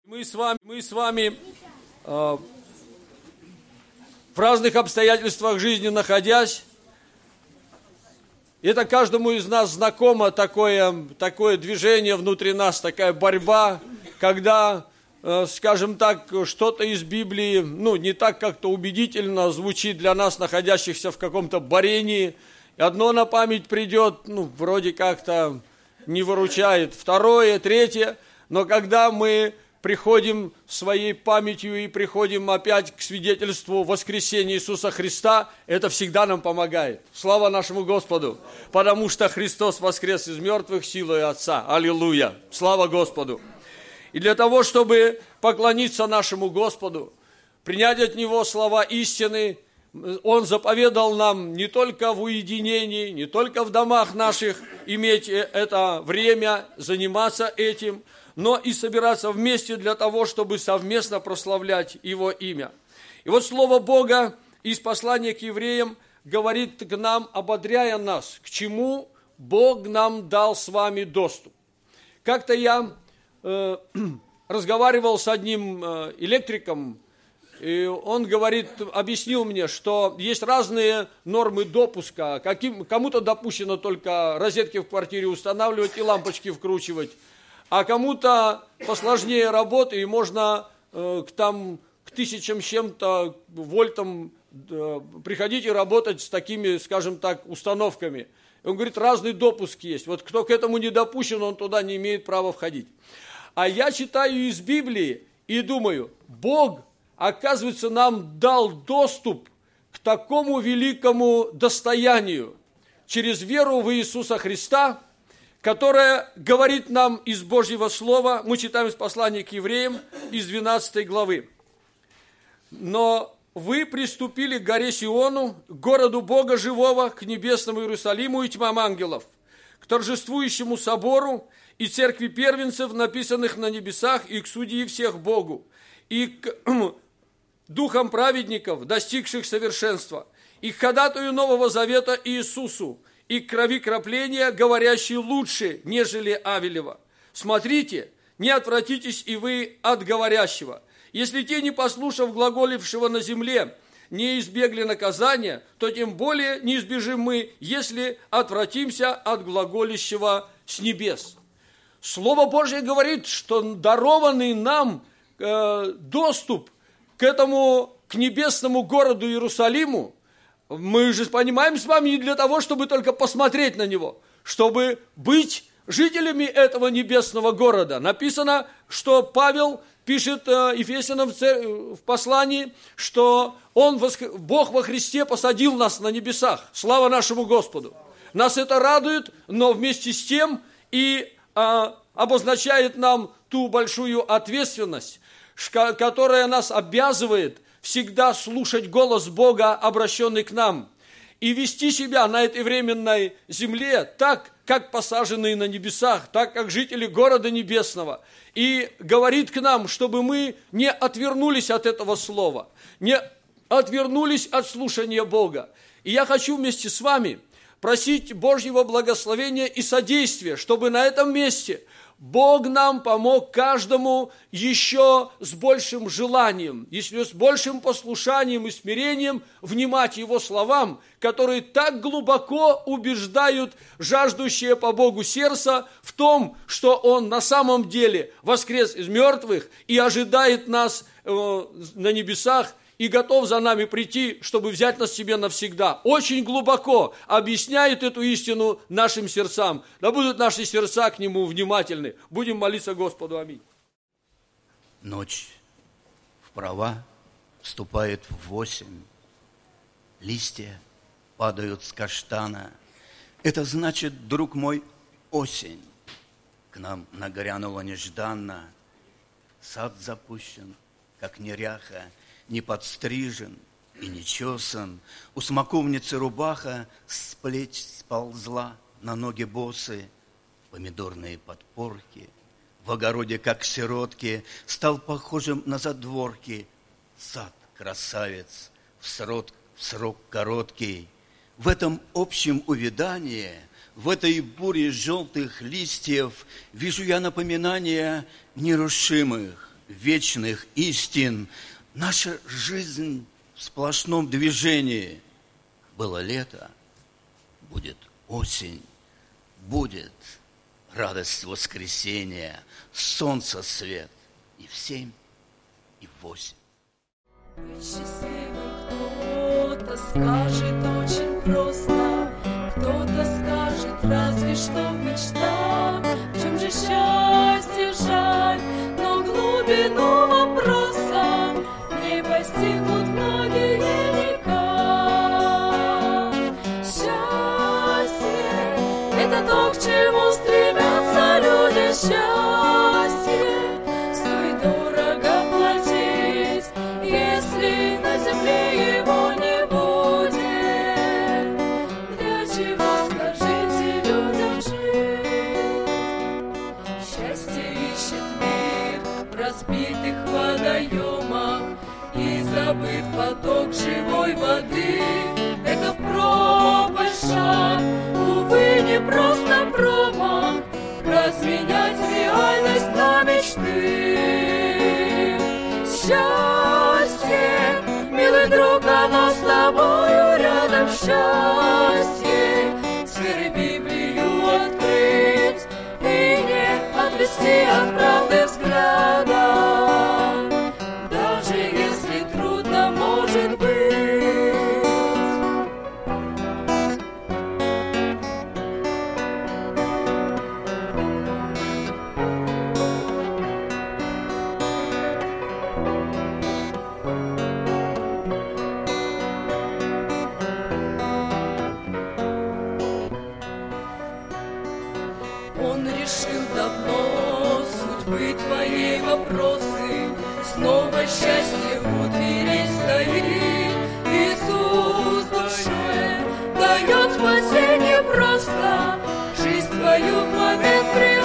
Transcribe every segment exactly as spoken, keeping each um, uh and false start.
Мы с вами, мы с вами э, в разных обстоятельствах жизни находясь, это каждому из нас знакомо такое, такое движение внутри нас, такая борьба, когда, э, скажем так, что-то из Библии, ну, не так как-то убедительно звучит для нас, находящихся в каком-то борении. Одно на память придет, ну, вроде как-то не выручает, второе, третье, но когда мы приходим своей памятью и приходим опять к свидетельству воскресения Иисуса Христа, это всегда нам помогает. Слава нашему Господу, потому что Христос воскрес из мертвых силой Отца. Аллилуйя! Слава Господу! И для того, чтобы поклониться нашему Господу, принять от Него слова истины, Он заповедал нам не только в уединении, не только в домах наших иметь это время, заниматься этим, но и собираться вместе для того, чтобы совместно прославлять Его имя. И вот Слово Бога из послания к евреям говорит к нам, ободряя нас, к чему Бог нам дал с вами доступ. Как-то я э, разговаривал с одним э, электриком, и он говорит, объяснил мне, что есть разные нормы допуска. Каким, кому-то допущено только розетки в квартире устанавливать и лампочки вкручивать, а кому-то посложнее работы, и можно э, к, там, к тысячам с чем-то вольтам э, приходить и работать с такими, скажем так, установками. И он говорит, разный допуск есть. Вот кто к этому не допущен, он туда не имеет права входить. А я читаю из Библии и думаю, Бог, оказывается, нам дал доступ к такому великому достоянию через веру в Иисуса Христа, которая говорит нам из Божьего Слова, мы читаем из послания к евреям, из двенадцатой главы. «Но вы приступили к горе Сиону, к городу Бога живого, к небесному Иерусалиму и тьмам ангелов, к торжествующему собору и церкви первенцев, написанных на небесах, и к судьи всех Богу, и к духам праведников, достигших совершенства, и к ходатаю Нового Завета Иисусу, и к крови кропления, говорящей лучше, нежели Авелева. Смотрите, не отвратитесь и вы от говорящего. Если те, не послушав глаголившего на земле, не избегли наказания, то тем более не избежим мы, если отвратимся от глаголящего с небес». Слово Божье говорит, что дарованный нам э, доступ к этому, к небесному городу Иерусалиму, мы же понимаем с вами не для того, чтобы только посмотреть на него, чтобы быть жителями этого небесного города. Написано, что Павел пишет Ефесянам в послании, что он, Бог во Христе посадил нас на небесах. Слава нашему Господу! Нас это радует, но вместе с тем и а, обозначает нам ту большую ответственность, которая нас обязывает всегда слушать голос Бога, обращенный к нам, и вести себя на этой временной земле так, как посаженные на небесах, так, как жители города небесного. И говорит к нам, чтобы мы не отвернулись от этого слова, не отвернулись от слушания Бога. И я хочу вместе с вами просить Божьего благословения и содействия, чтобы на этом месте Бог нам помог каждому еще с большим желанием, если с большим послушанием и смирением внимать Его словам, которые так глубоко убеждают жаждущее по Богу сердце в том, что Он на самом деле воскрес из мертвых и ожидает нас э, на небесах, и готов за нами прийти, чтобы взять нас себе навсегда. Очень глубоко объясняет эту истину нашим сердцам. Да будут наши сердца к Нему внимательны. Будем молиться Господу. Аминь. Ночь вправо вступает в восемь. Листья падают с каштана. Это значит, друг мой, осень. К нам нагрянула нежданно. Сад запущен, как неряха, не подстрижен и не чесан. У смоковницы рубаха с плеч сползла, на ноги босы, помидорные подпорки. В огороде, как сиротки, стал похожим на задворки. Сад красавец, в срок, в срок короткий. В этом общем увядании, в этой буре желтых листьев вижу я напоминания нерушимых вечных истин. Наша жизнь в сплошном движении. Было лето, будет осень, будет радость воскресения, солнце свет и в семь, и в восемь. Быть счастливым кто-то скажет очень просто, кто-то скажет разве что в мечтах. В чем же счастье, жаль, но глубину вопроса не постигнут многие никак. Счастье — это то, к чему стремятся люди. Счастье стоит дорого платить, если на земле его не будет. Для чего, скажите, людям жить? Счастье ищет мир в разбитых водоемах, и забыт поток живой воды. Это в пропасть шаг, увы, не просто промах, разменять реальность на мечты. Счастье, милый друг, оно с тобою рядом. Счастье, сферы Библию открыть и не отвести от правды взгляда, даже если трудно может быть. Он решил давно судьбы твоей вопросы, снова счастье у двери стоит. Иисус душе дает спасение просто, жизнь твою в момент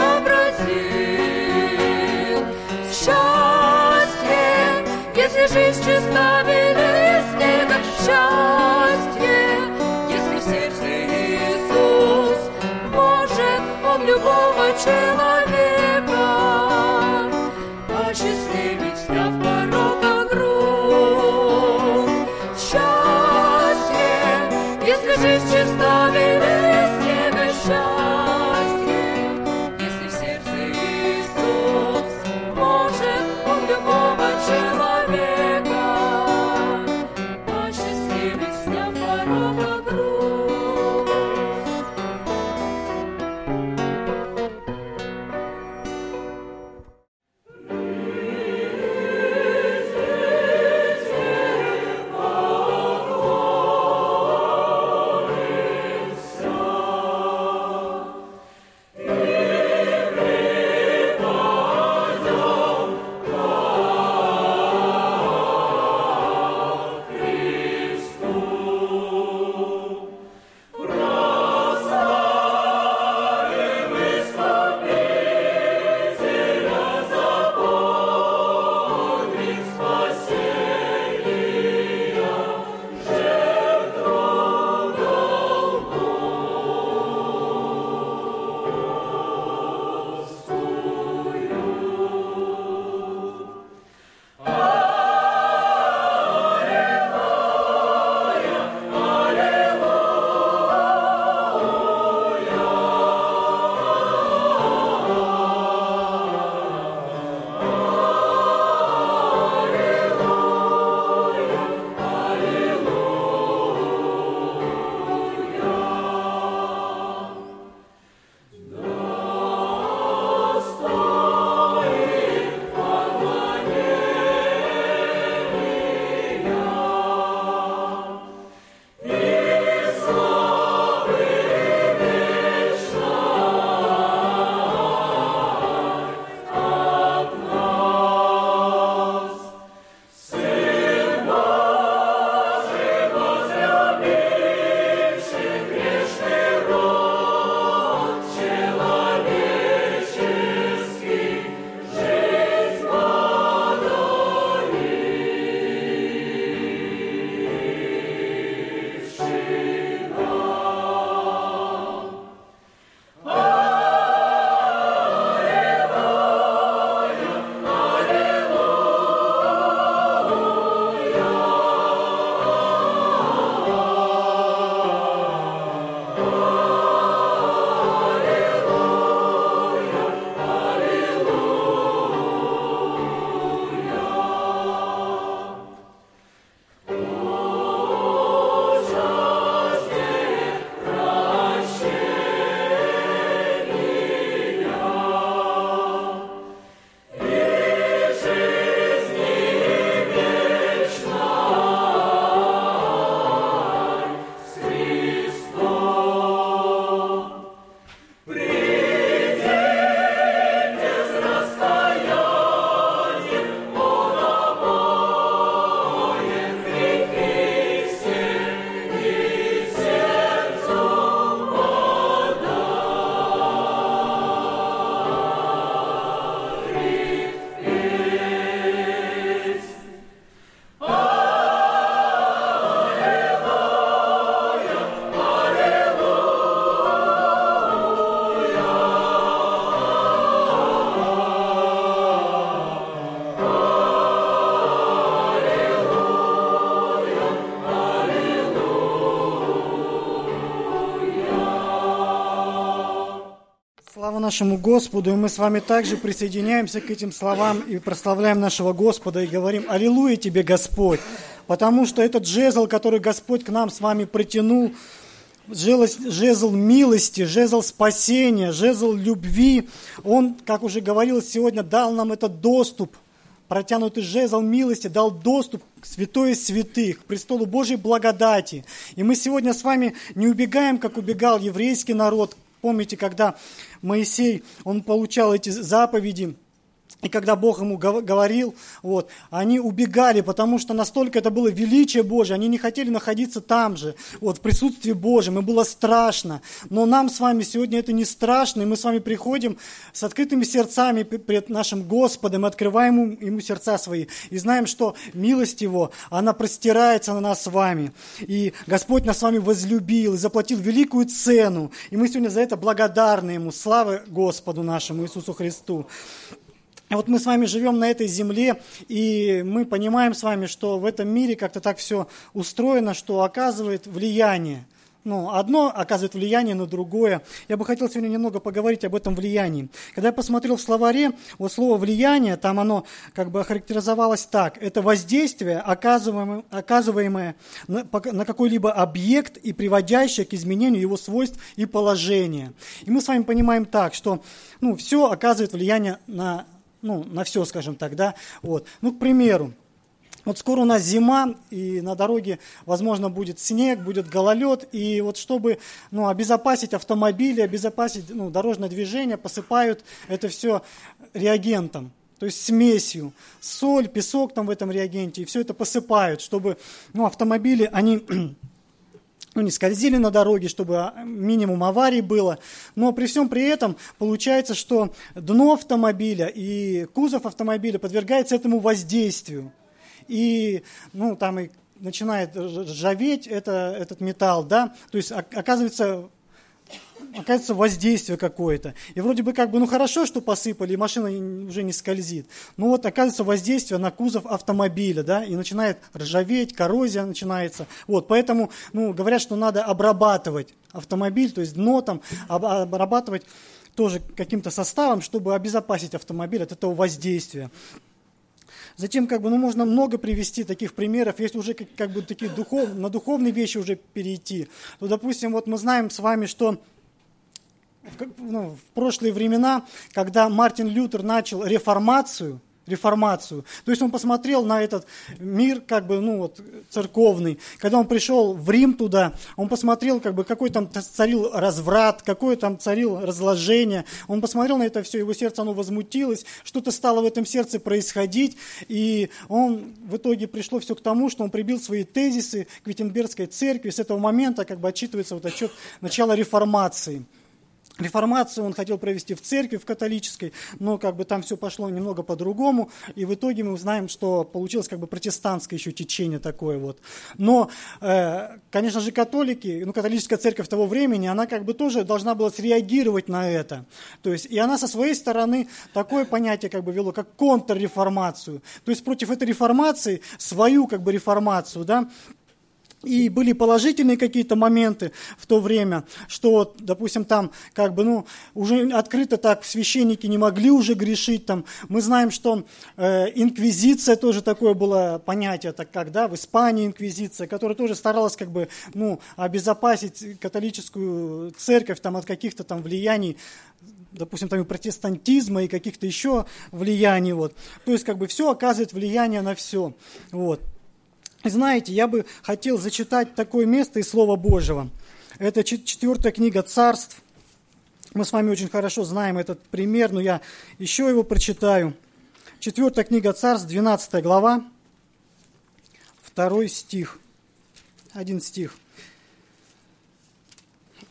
преобразит. Счастье, если жизнь чиста, белее снега. Счастье, если в сердце Иисус, может Он любого человека посчастливить, сняв порока груз. Счастье, если жизнь чиста, белее снега. Счастье, если в сердце Иисус, может Он любого человека посчастливить, сняв порока груз. нашему Господу, и мы с вами также присоединяемся к этим словам и прославляем нашего Господа и говорим: «Аллилуйя Тебе, Господь!» Потому что этот жезл, который Господь к нам с вами протянул, жезл милости, жезл спасения, жезл любви, Он, как уже говорилось сегодня, дал нам этот доступ. Протянутый жезл милости дал доступ к святой из святых, к престолу Божьей благодати. И мы сегодня с вами не убегаем, как убегал еврейский народ. Помните, когда Моисей, он получал эти заповеди, и когда Бог ему говорил, вот, они убегали, потому что настолько это было величие Божие, они не хотели находиться там же, вот, в присутствии Божьем, им было страшно. Но нам с вами сегодня это не страшно, и мы с вами приходим с открытыми сердцами пред нашим Господом, открываем ему, ему сердца свои, и знаем, что милость Его, она простирается на нас с вами. И Господь нас с вами возлюбил и заплатил великую цену, и мы сегодня за это благодарны Ему. Слава Господу нашему Иисусу Христу! И вот мы с вами живем на этой земле, и мы понимаем с вами, что в этом мире как-то так все устроено, что оказывает влияние. Ну, одно оказывает влияние на другое. Я бы хотел сегодня немного поговорить об этом влиянии. Когда я посмотрел в словаре, вот слово «влияние», там оно как бы охарактеризовалось так. Это воздействие, оказываемое, оказываемое на, на какой-либо объект и приводящее к изменению его свойств и положения. И мы с вами понимаем так, что ну, все оказывает влияние на Ну, на все, скажем так, да, вот. Ну, к примеру, вот скоро у нас зима, и на дороге, возможно, будет снег, будет гололед, и вот чтобы, ну, обезопасить автомобили, обезопасить, ну, дорожное движение, посыпают это все реагентом, то есть смесью, соль, песок там в этом реагенте, и все это посыпают, чтобы, ну, автомобили, они... ну, не скользили на дороге, чтобы минимум аварий было. Но при всем при этом получается, что дно автомобиля и кузов автомобиля подвергается этому воздействию. И, ну, там и начинает ржаветь это, этот металл, да, то есть оказывается... оказывается воздействие какое-то. И вроде бы как бы, ну хорошо, что посыпали, и машина уже не скользит. Но вот оказывается воздействие на кузов автомобиля, да, и начинает ржаветь, коррозия начинается. Вот, поэтому, ну, говорят, что надо обрабатывать автомобиль, то есть дно там, обрабатывать тоже каким-то составом, чтобы обезопасить автомобиль от этого воздействия. Затем, как бы, ну, можно много привести таких примеров. Если уже как, как бы такие духов, на духовные вещи уже перейти, то, допустим, вот мы знаем с вами, что в, ну, в прошлые времена, когда Мартин Лютер начал реформацию, реформацию, то есть он посмотрел на этот мир, как бы, ну, вот, церковный, когда он пришел в Рим туда, он посмотрел, как бы, какой там царил разврат, какое там царил разложение, он посмотрел на это все, его сердце, оно возмутилось, что-то стало в этом сердце происходить, и он, в итоге пришло все к тому, что он прибил свои тезисы к Виттенбергской церкви, с этого момента, как бы, отчитывается вот отчет начала реформации. Реформацию он хотел провести в церкви, в католической, но как бы там все пошло немного по-другому, и в итоге мы узнаем, что получилось как бы протестантское еще течение такое вот. Но, э, конечно же, католики, ну, католическая церковь того времени, она как бы тоже должна была среагировать на это. То есть, и она со своей стороны такое понятие как бы вело, как контрреформацию. То есть против этой реформации свою как бы реформацию, да. И были положительные какие-то моменты в то время, что, допустим, там как бы, ну, уже открыто так священники не могли уже грешить. Там. Мы знаем, что э, инквизиция тоже такое было понятие, так как, да, в Испании инквизиция, которая тоже старалась как бы, ну, обезопасить католическую церковь там, от каких-то там влияний, допустим, там и протестантизма, и каких-то еще влияний. Вот. То есть как бы все оказывает влияние на все. Вот. Знаете, я бы хотел зачитать такое место из Слова Божьего. Это четвертая книга Царств. Мы с вами очень хорошо знаем этот пример, но я еще его прочитаю. Четвертая книга Царств, двенадцатая глава, второй стих. Один стих.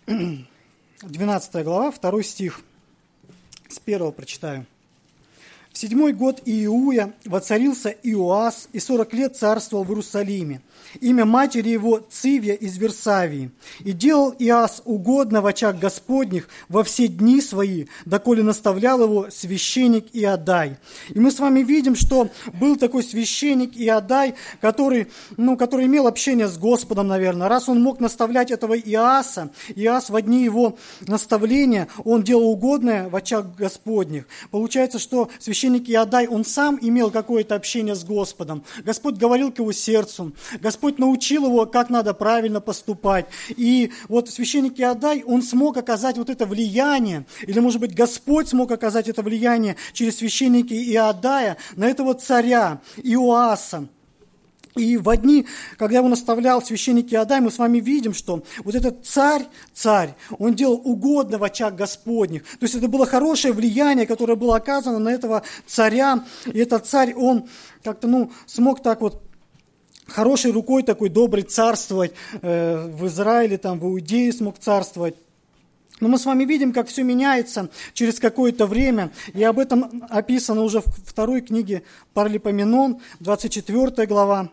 двенадцатая глава, второй стих. С первого прочитаю. В седьмой год Иуя воцарился Иоас и сорок лет царствовал в Иерусалиме. Имя матери его Цивья из Версавии. И делал Иоас угодно в очах Господних во все дни свои, доколе наставлял его священник Иодай. И мы с вами видим, что был такой священник Иодай, который, ну, который имел общение с Господом, наверное. Раз он мог наставлять этого Иоаса, Иоас в дни его наставления, он делал угодное в очах Господних. Получается, что священник Иодай, он сам имел какое-то общение с Господом. Господь говорил к его сердцу. Господь научил его, как надо правильно поступать. И вот священник Иодай, он смог оказать вот это влияние, или, может быть, Господь смог оказать это влияние через священника Иодая на этого царя Иоаса. И в дни, когда его наставлял священник Иодай, мы с вами видим, что вот этот царь, царь, он делал угодно в очах Господних. То есть это было хорошее влияние, которое было оказано на этого царя. И этот царь, он как-то, ну, смог так вот хорошей рукой такой добрый царствовать э, в Израиле, там, в Иудее смог царствовать. Но мы с вами видим, как все меняется через какое-то время. И об этом описано уже в второй книге Паралипоменон, двадцать четвёртая глава.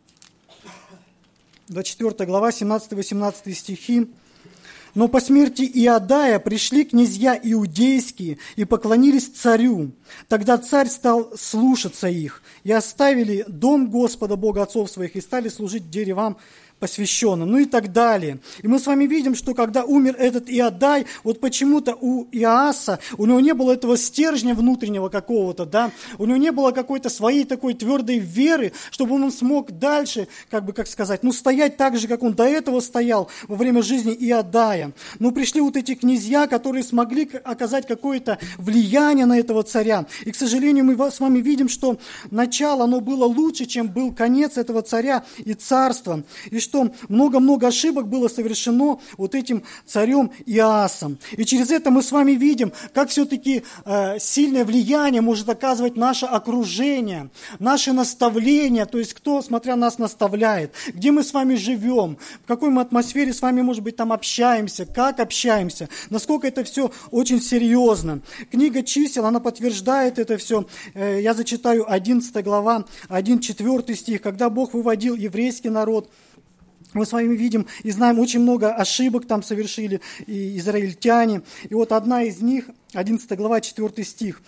двадцать четвёртая глава, семнадцатый-восемнадцатый стихи. «Но по смерти Иодая пришли князья иудейские и поклонились царю. Тогда царь стал слушаться их, и оставили дом Господа Бога отцов своих, и стали служить деревам посвященным», ну и так далее. И мы с вами видим, что когда умер этот Иодай, вот почему-то у Иоаса, у него не было этого стержня внутреннего какого-то, да, у него не было какой-то своей такой твердой веры, чтобы он смог дальше, как бы, как сказать, ну, стоять так же, как он до этого стоял во время жизни Иодая. Но пришли вот эти князья, которые смогли оказать какое-то влияние на этого царя. И, к сожалению, мы с вами видим, что начало, оно было лучше, чем был конец этого царя и царства. И что много-много ошибок было совершено вот этим царем Иоасом. И через это мы с вами видим, как все-таки э, сильное влияние может оказывать наше окружение, наше наставление, то есть кто, смотря нас, наставляет, где мы с вами живем, в какой мы атмосфере с вами, может быть, там общаемся, как общаемся, насколько это все очень серьезно. Книга чисел, она подтверждает это все. Э, я зачитаю одиннадцатая глава, один-четвёртый стих, когда Бог выводил еврейский народ. Мы с вами видим и знаем, очень много ошибок там совершили и израильтяне. И вот одна из них, одиннадцатая глава, четвёртый стих.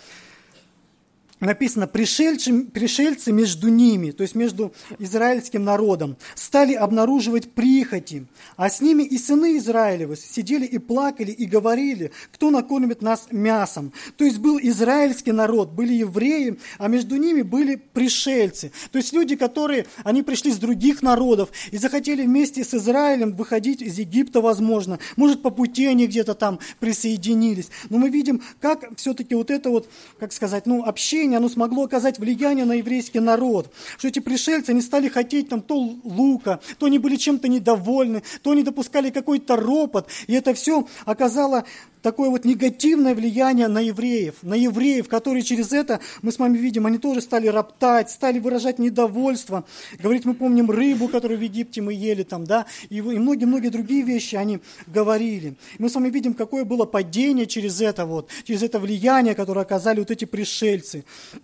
Написано: «Пришельцы, пришельцы между ними», то есть между израильским народом, «стали обнаруживать прихоти, а с ними и сыны Израилевы сидели и плакали, и говорили, кто накормит нас мясом». То есть был израильский народ, были евреи, а между ними были пришельцы. То есть люди, которые, они пришли с других народов и захотели вместе с Израилем выходить из Египта, возможно. Может, по пути они где-то там присоединились. Но мы видим, как все-таки вот это вот, как сказать, ну, общение, оно смогло оказать влияние на еврейский народ. Что эти пришельцы, они стали хотеть там то лука, то они были чем-то недовольны, то они допускали какой-то ропот. И это все оказало такое вот негативное влияние на евреев, на евреев, которые через это, мы с вами видим, они тоже стали роптать, стали выражать недовольство. Говорить, мы помним рыбу, которую в Египте мы ели там, да, и многие-многие другие вещи они говорили. Мы с вами видим, какое было падение через это вот, через это влияние, которое оказали вот эти пришельцы,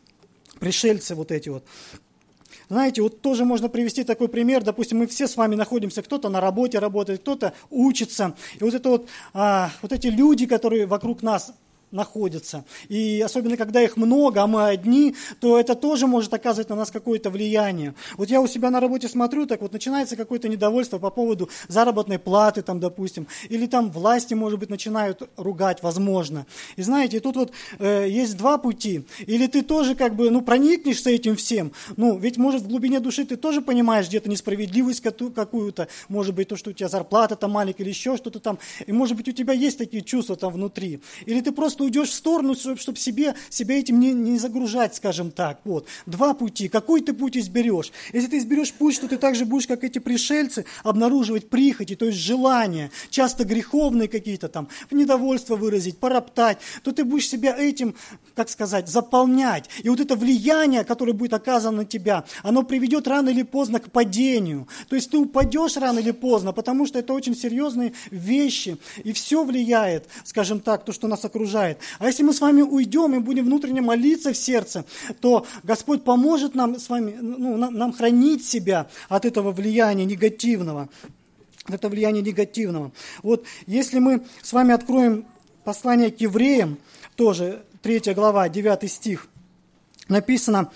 пришельцы вот эти вот. Знаете, вот тоже можно привести такой пример. Допустим, мы все с вами находимся, кто-то на работе работает, кто-то учится. И вот это вот, а, вот эти люди, которые вокруг нас находятся. И особенно, когда их много, а мы одни, то это тоже может оказывать на нас какое-то влияние. Вот я у себя на работе смотрю, так вот начинается какое-то недовольство по поводу заработной платы, там, допустим, или там власти, может быть, начинают ругать, возможно. И знаете, тут вот э, есть два пути. Или ты тоже как бы, ну, проникнешься этим всем, ну, ведь, может, в глубине души ты тоже понимаешь где-то несправедливость какую-то, может быть, то, что у тебя зарплата там маленькая или еще что-то там, и, может быть, у тебя есть такие чувства там внутри. Или ты просто уйдешь в сторону, чтобы себе, себя этим не, не загружать, скажем так. Вот. Два пути. Какой ты путь изберешь? Если ты изберешь путь, что ты так же будешь, как эти пришельцы, обнаруживать прихоти, то есть желания, часто греховные какие-то там, недовольство выразить, пороптать, то ты будешь себя этим, как сказать, заполнять. И вот это влияние, которое будет оказано на тебя, оно приведет рано или поздно к падению. То есть ты упадешь рано или поздно, потому что это очень серьезные вещи. И все влияет, скажем так, то, что нас окружает. окружает. А если мы с вами уйдем и будем внутренне молиться в сердце, то Господь поможет нам с вами, ну, нам, нам хранить себя от этого влияния негативного. От этого влияния негативного. Вот если мы с вами откроем послание к евреям, тоже третья глава, девятый стих, написано...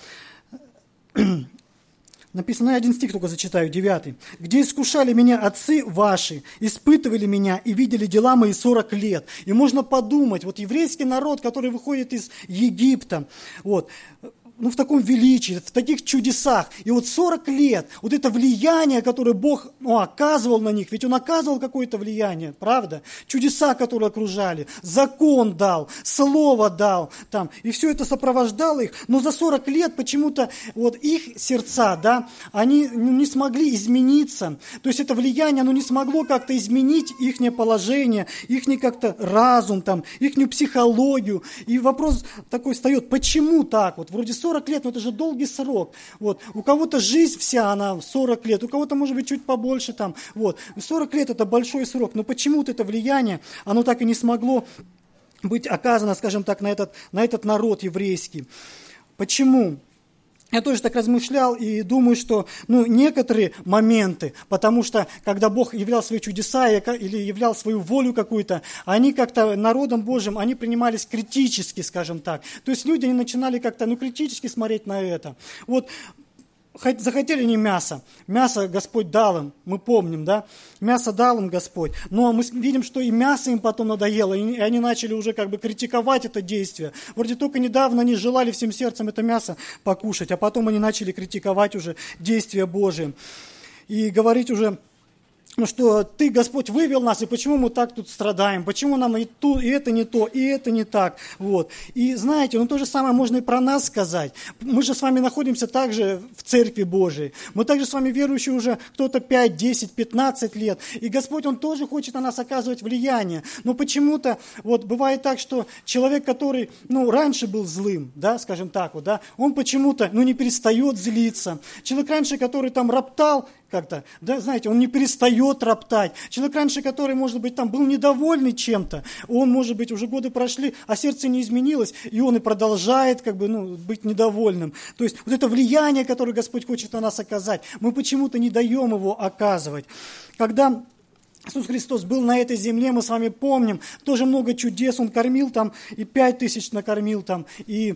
Написано, я один стих только зачитаю, девятый. «Где искушали меня отцы ваши, испытывали меня и видели дела мои сорок лет». И можно подумать, вот еврейский народ, который выходит из Египта, вот, ну, в таком величии, в таких чудесах. И вот сорок лет, вот это влияние, которое Бог ну, оказывал на них, ведь Он оказывал какое-то влияние, правда? Чудеса, которые окружали, закон дал, слово дал, там, и все это сопровождало их. Но за сорок лет почему-то вот их сердца, да, они ну, не смогли измениться. То есть это влияние, оно не смогло как-то изменить их положение, их как-то разум, там, их психологию. И вопрос такой встает, почему так? Вот вроде сорок лет, но это же долгий срок. Вот. У кого-то жизнь вся, она сорок лет, у кого-то, может быть, чуть побольше. Там. Вот. сорок лет – это большой срок, но почему-то это влияние, оно так и не смогло быть оказано, скажем так, на этот, на этот народ еврейский. Почему? Я тоже так размышлял и думаю, что ну, некоторые моменты, потому что когда Бог являл свои чудеса или являл свою волю какую-то, они как-то народом Божьим, они принимались критически, скажем так. То есть люди они начинали как-то ну, критически смотреть на это. Вот захотели не мясо, мясо Господь дал им, мы помним, да, мясо дал им Господь, но мы видим, что и мясо им потом надоело, и они начали уже как бы критиковать это действие. Вроде только недавно они желали всем сердцем это мясо покушать, а потом они начали критиковать уже действия Божие и говорить уже, ну что Ты, Господь, вывел нас, и почему мы так тут страдаем, почему нам и, ту, и это не то, и это не так. Вот. И знаете, ну то же самое можно и про нас сказать. Мы же с вами находимся также в Церкви Божией. Мы также с вами верующие уже кто-то пять, десять, пятнадцать лет. И Господь, Он тоже хочет на нас оказывать влияние. Но почему-то вот бывает так, что человек, который ну, раньше был злым, да, скажем так, вот, да, он почему-то ну, не перестает злиться. Человек раньше, который там роптал, как-то, да, знаете, он не перестает роптать. Человек раньше, который, может быть, там был недовольный чем-то, он, может быть, уже годы прошли, а сердце не изменилось, и он и продолжает, как бы, ну, быть недовольным. То есть, вот это влияние, которое Господь хочет на нас оказать, мы почему-то не даем его оказывать. Когда Иисус Христос был на этой земле, мы с вами помним, тоже много чудес, Он кормил там, и пять тысяч накормил там, и...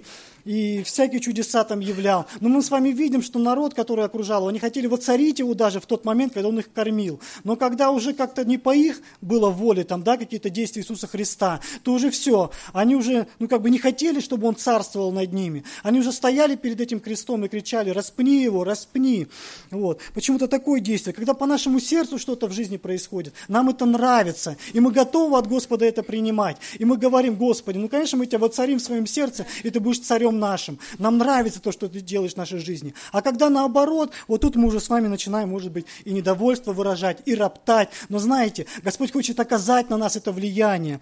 и всякие чудеса там являл. Но мы с вами видим, что народ, который окружал его, они хотели воцарить его даже в тот момент, когда он их кормил. Но когда уже как-то не по их было воле, там, да, какие-то действия Иисуса Христа, то уже все. Они уже, ну, как бы не хотели, чтобы он царствовал над ними. Они уже стояли перед этим крестом и кричали: распни его, распни. Вот. Почему-то такое действие. Когда по нашему сердцу что-то в жизни происходит, нам это нравится, и мы готовы от Господа это принимать. И мы говорим: Господи, ну, конечно, мы тебя воцарим в своем сердце, и ты будешь царем нашим. Нам нравится то, что ты делаешь в нашей жизни. А когда наоборот, вот тут мы уже с вами начинаем, может быть, и недовольство выражать, и роптать. Но знаете, Господь хочет оказать на нас это влияние.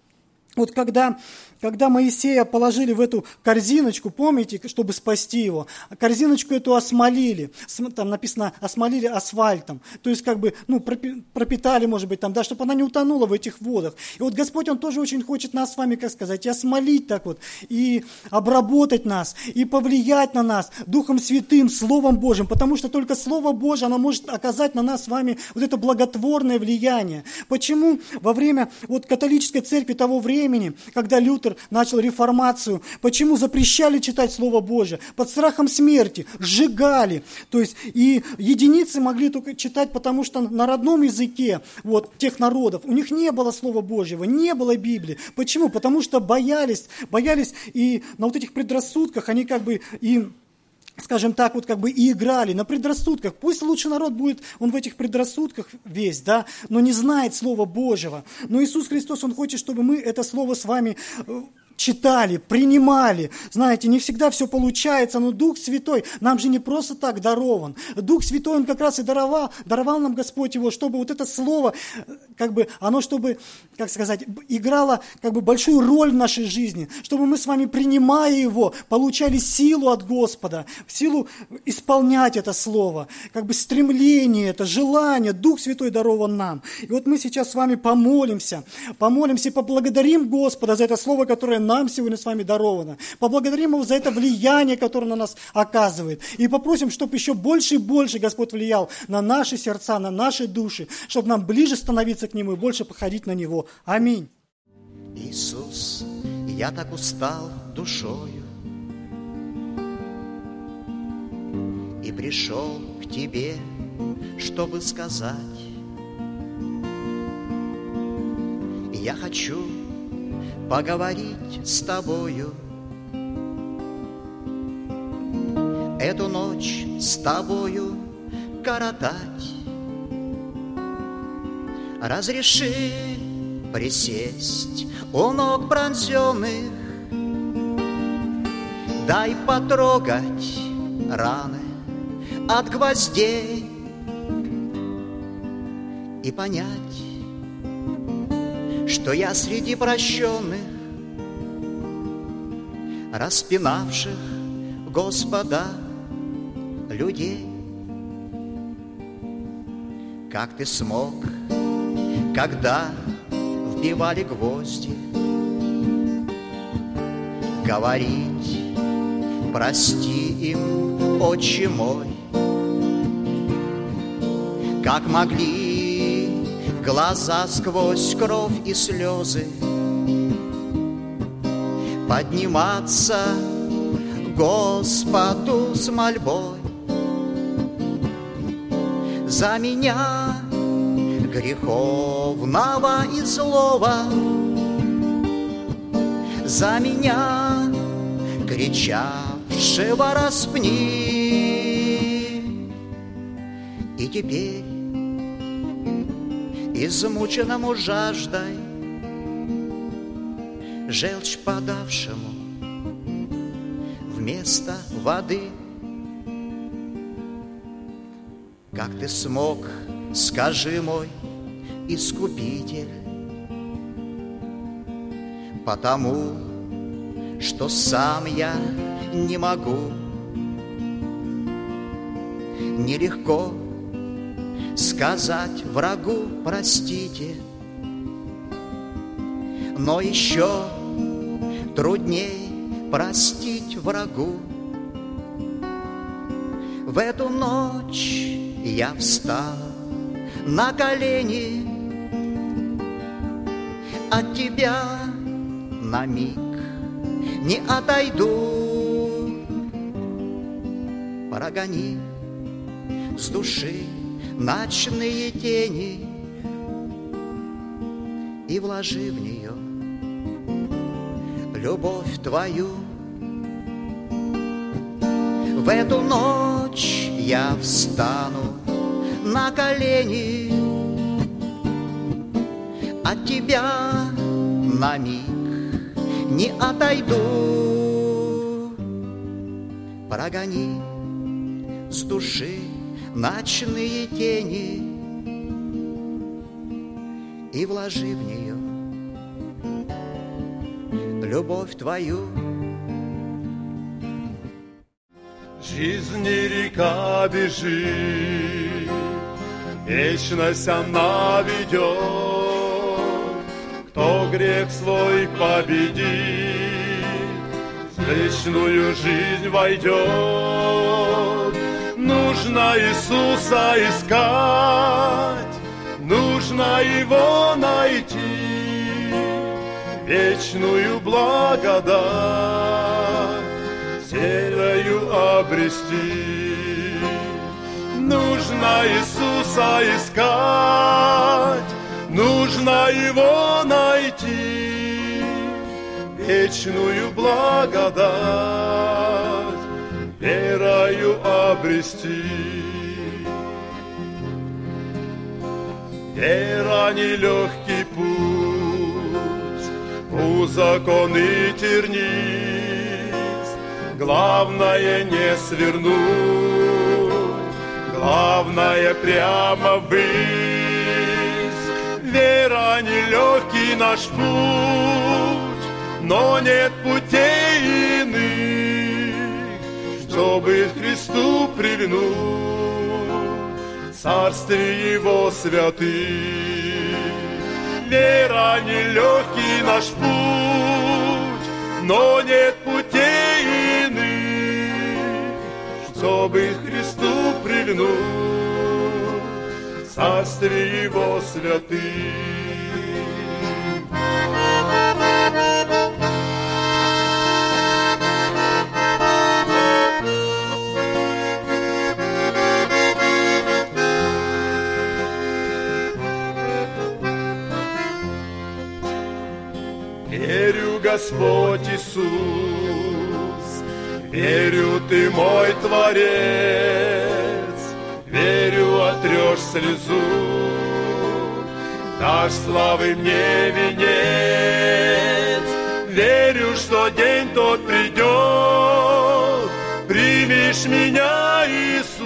Вот когда, когда Моисея положили в эту корзиночку, помните, чтобы спасти его, корзиночку эту осмолили, там написано, осмолили асфальтом, то есть как бы, ну, пропитали, может быть, там, да, чтобы она не утонула в этих водах. И вот Господь, Он тоже очень хочет нас с вами, как сказать, и осмолить так вот, и обработать нас, и повлиять на нас Духом Святым, Словом Божьим, потому что только Слово Божье, оно может оказать на нас с вами вот это благотворное влияние. Почему во время вот католической церкви того времени, когда Лютер начал реформацию, почему запрещали читать Слово Божие? Под страхом смерти, сжигали. То есть и единицы могли только читать, потому что на родном языке вот, тех народов у них не было Слова Божьего, не было Библии. Почему? Потому что боялись, боялись и на вот этих предрассудках они как бы и... скажем так, вот как бы и играли на предрассудках. Пусть лучше народ будет, он в этих предрассудках весь, да, но не знает Слова Божьего. Но Иисус Христос, Он хочет, чтобы мы это Слово с вами читали, принимали. Знаете, не всегда все получается, но Дух Святой нам же не просто так дарован. Дух Святой, Он как раз и даровал, даровал нам Господь Его, чтобы вот это слово, как бы, оно, чтобы, как сказать, играло как бы большую роль в нашей жизни, чтобы мы с вами, принимая его, получали силу от Господа, силу исполнять это слово, как бы стремление, это желание, Дух Святой дарован нам. И вот мы сейчас с вами помолимся, помолимся и поблагодарим Господа за это слово, которое нам сегодня с вами даровано. Поблагодарим Его за это влияние, которое на нас оказывает. И попросим, чтобы еще больше и больше Господь влиял на наши сердца, на наши души, чтобы нам ближе становиться к Нему и больше походить на Него. Аминь. Иисус, я так устал душою и пришел к Тебе, чтобы сказать: я хочу поговорить с Тобою, эту ночь с Тобою коротать. Разреши присесть у ног пронзенных, дай потрогать раны от гвоздей и понять, что я среди прощенных, распинавших Господа людей. Как Ты смог, когда вбивали гвозди, говорить: прости им, Отче мой? Как могли глаза сквозь кровь и слезы подниматься Господу с мольбой за меня, греховного и злого, за меня, кричавшего распни. И теперь, измученному жаждой, желчь подавшему вместо воды, как Ты смог, скажи, мой Искупитель, потому что сам я не могу. Нелегко сказать врагу простите, но еще трудней простить врагу. В эту ночь я встал на колени, от Тебя на миг не отойду. Прогони с души ночные тени и вложи в нее любовь Твою. В эту ночь я встану на колени, от Тебя на миг не отойду. Прогони с души ночные тени и вложи в нее любовь Твою. Жизни река бежит, вечность она ведет. Кто грех свой победит, в вечную жизнь войдет. Нужно Иисуса искать, нужно Его найти, вечную благодать верою обрести. Нужно Иисуса искать, нужно Его найти, вечную благодать верою обрести. Вера нелегкий путь, пойду законы тернись, главное не свернуть, главное прямо ввысь. Вера нелегкий наш путь, но нет путей иных, чтобы к Христу прильнуть, в царстве Его святых. Вера нелегкий наш путь, но нет путей иных, чтобы к Христу прильнуть, в царстве Его святых. Верю, Господь Иисус, верю, Ты мой Творец, верю, отрешь слезу, дашь славы мне венец. Верю, что день тот придет, примешь меня, Иисус.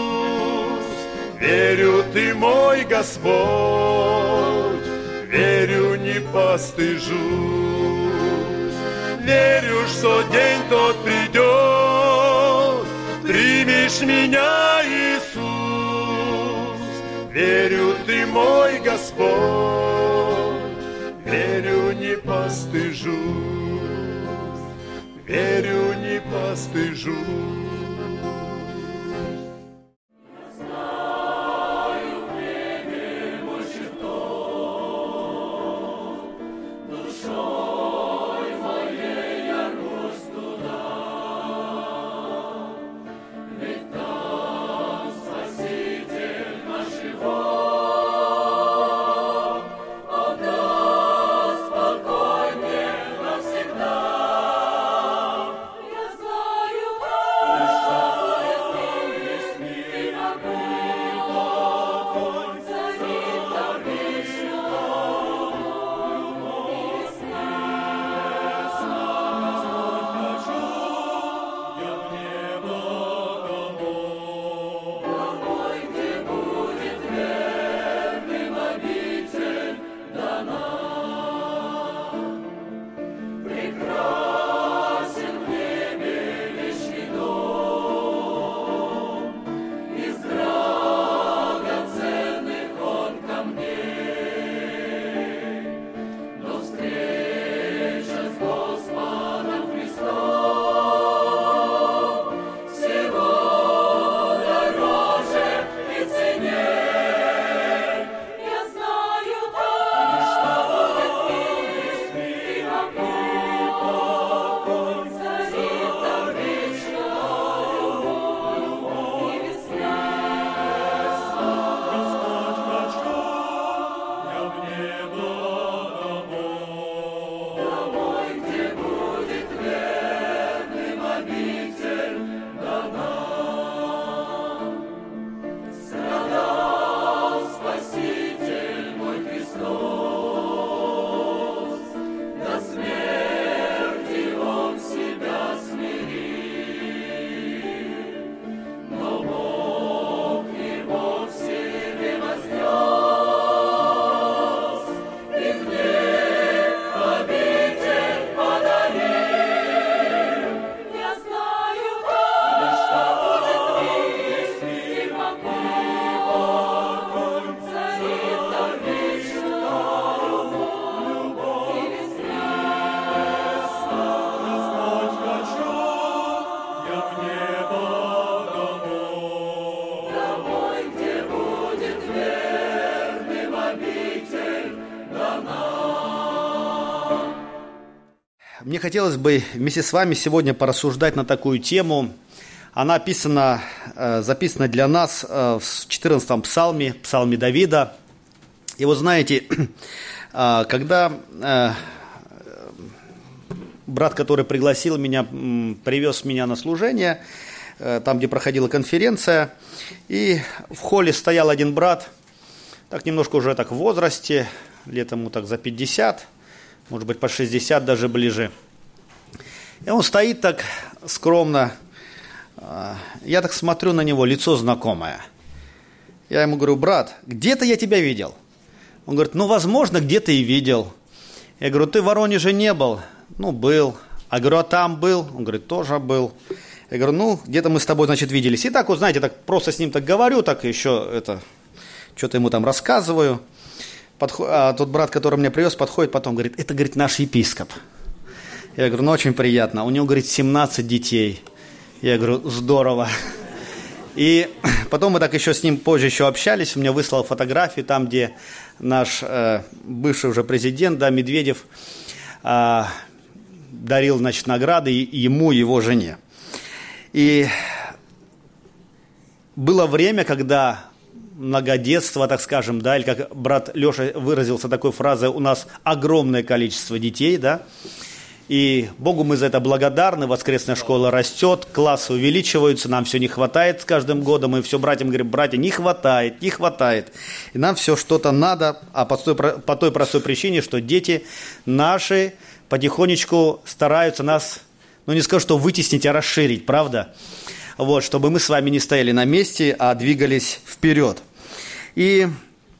Верю, Ты мой Господь, верю, не постыжусь. Верю, что день тот придет, примешь меня, Иисус. Верю, Ты мой Господь, верю, не постыжусь. Верю, не постыжусь. Мне хотелось бы вместе с вами сегодня порассуждать на такую тему. Она описана, записана для нас в четырнадцатом псалме, псалме Давида. И вот знаете, когда брат, который пригласил меня, привез меня на служение, там, где проходила конференция, и в холле стоял один брат, так немножко уже так в возрасте, лет ему так за пятьдесят, может быть, по шестьдесят даже ближе. И он стоит так скромно. Я так смотрю на него, лицо знакомое. Я ему говорю: брат, где-то я тебя видел. Он говорит: ну, возможно, где-то и видел. Я говорю: ты в Воронеже не был? Ну, был. А говорю: а там был? Он говорит: тоже был. Я говорю: ну, где-то мы с тобой, значит, виделись. И так вот, знаете, так просто с ним так говорю, так еще это, что-то ему там рассказываю. Подход, а тот брат, который меня привез, подходит потом, говорит: это, говорит, наш епископ. Я говорю: ну, очень приятно. У него, говорит, семнадцать детей. Я говорю: здорово. И потом мы так еще с ним позже еще общались. Он мне выслал фотографию там, где наш э, бывший уже президент, да, Медведев, э, дарил, значит, награды ему и его жене. И было время, когда многодетство, так скажем, да, или как брат Леша выразился такой фразой: у нас огромное количество детей, да, и Богу мы за это благодарны, воскресная школа растет, классы увеличиваются, нам все не хватает с каждым годом, и все братьям говорим: братья, не хватает, не хватает, и нам все что-то надо, а по той, по той простой причине, что дети наши потихонечку стараются нас, ну не скажу, что вытеснить, а расширить, правда? Вот, чтобы мы с вами не стояли на месте, а двигались вперед. И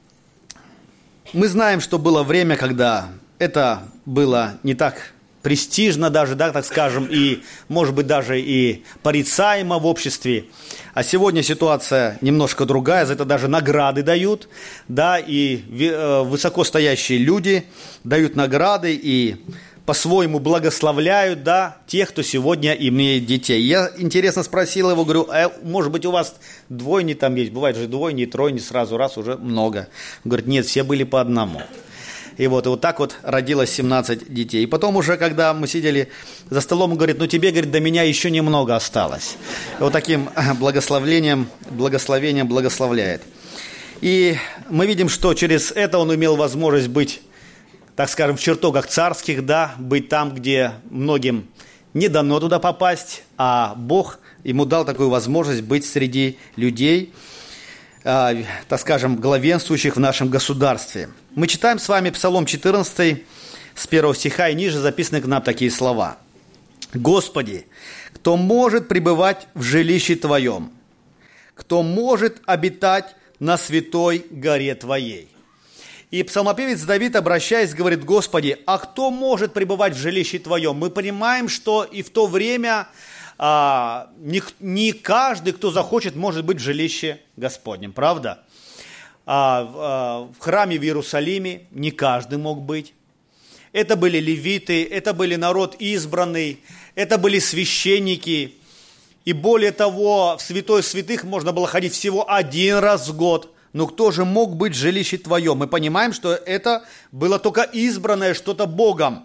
мы знаем, что было время, когда это было не так престижно даже, да, так скажем, и, может быть, даже и порицаемо в обществе. А сегодня ситуация немножко другая, за это даже награды дают, да, и высокостоящие люди дают награды и по-своему благословляют, да, тех, кто сегодня имеет детей. Я, интересно, спросил его, говорю: а может быть, у вас двойни там есть? Бывает же двойни, тройни, сразу раз уже много. Он говорит: нет, все были по одному. И вот, и вот так вот родилось семнадцать детей. И потом уже, когда мы сидели за столом, он говорит: ну тебе, говорит, до меня еще немного осталось. И вот таким благословением, благословением благословляет. И мы видим, что через это он имел возможность быть, так скажем, в чертогах царских, да, быть там, где многим не дано туда попасть, а Бог ему дал такую возможность быть среди людей, э, так скажем, главенствующих в нашем государстве. Мы читаем с вами Псалом четырнадцатый, с первого стиха, и ниже записаны к нам такие слова. «Господи, кто может пребывать в жилище Твоем? Кто может обитать на святой горе Твоей?» И псалмопевец Давид, обращаясь, говорит: «Господи, а кто может пребывать в жилище Твоем?» Мы понимаем, что и в то время а, не, не каждый, кто захочет, может быть в жилище Господнем, правда? А, а, в храме в Иерусалиме не каждый мог быть. Это были левиты, это были народ избранный, это были священники. И более того, в святой святых можно было ходить всего один раз в год. Но кто же мог быть в жилище Твоем? Мы понимаем, что это было только избранное что-то Богом.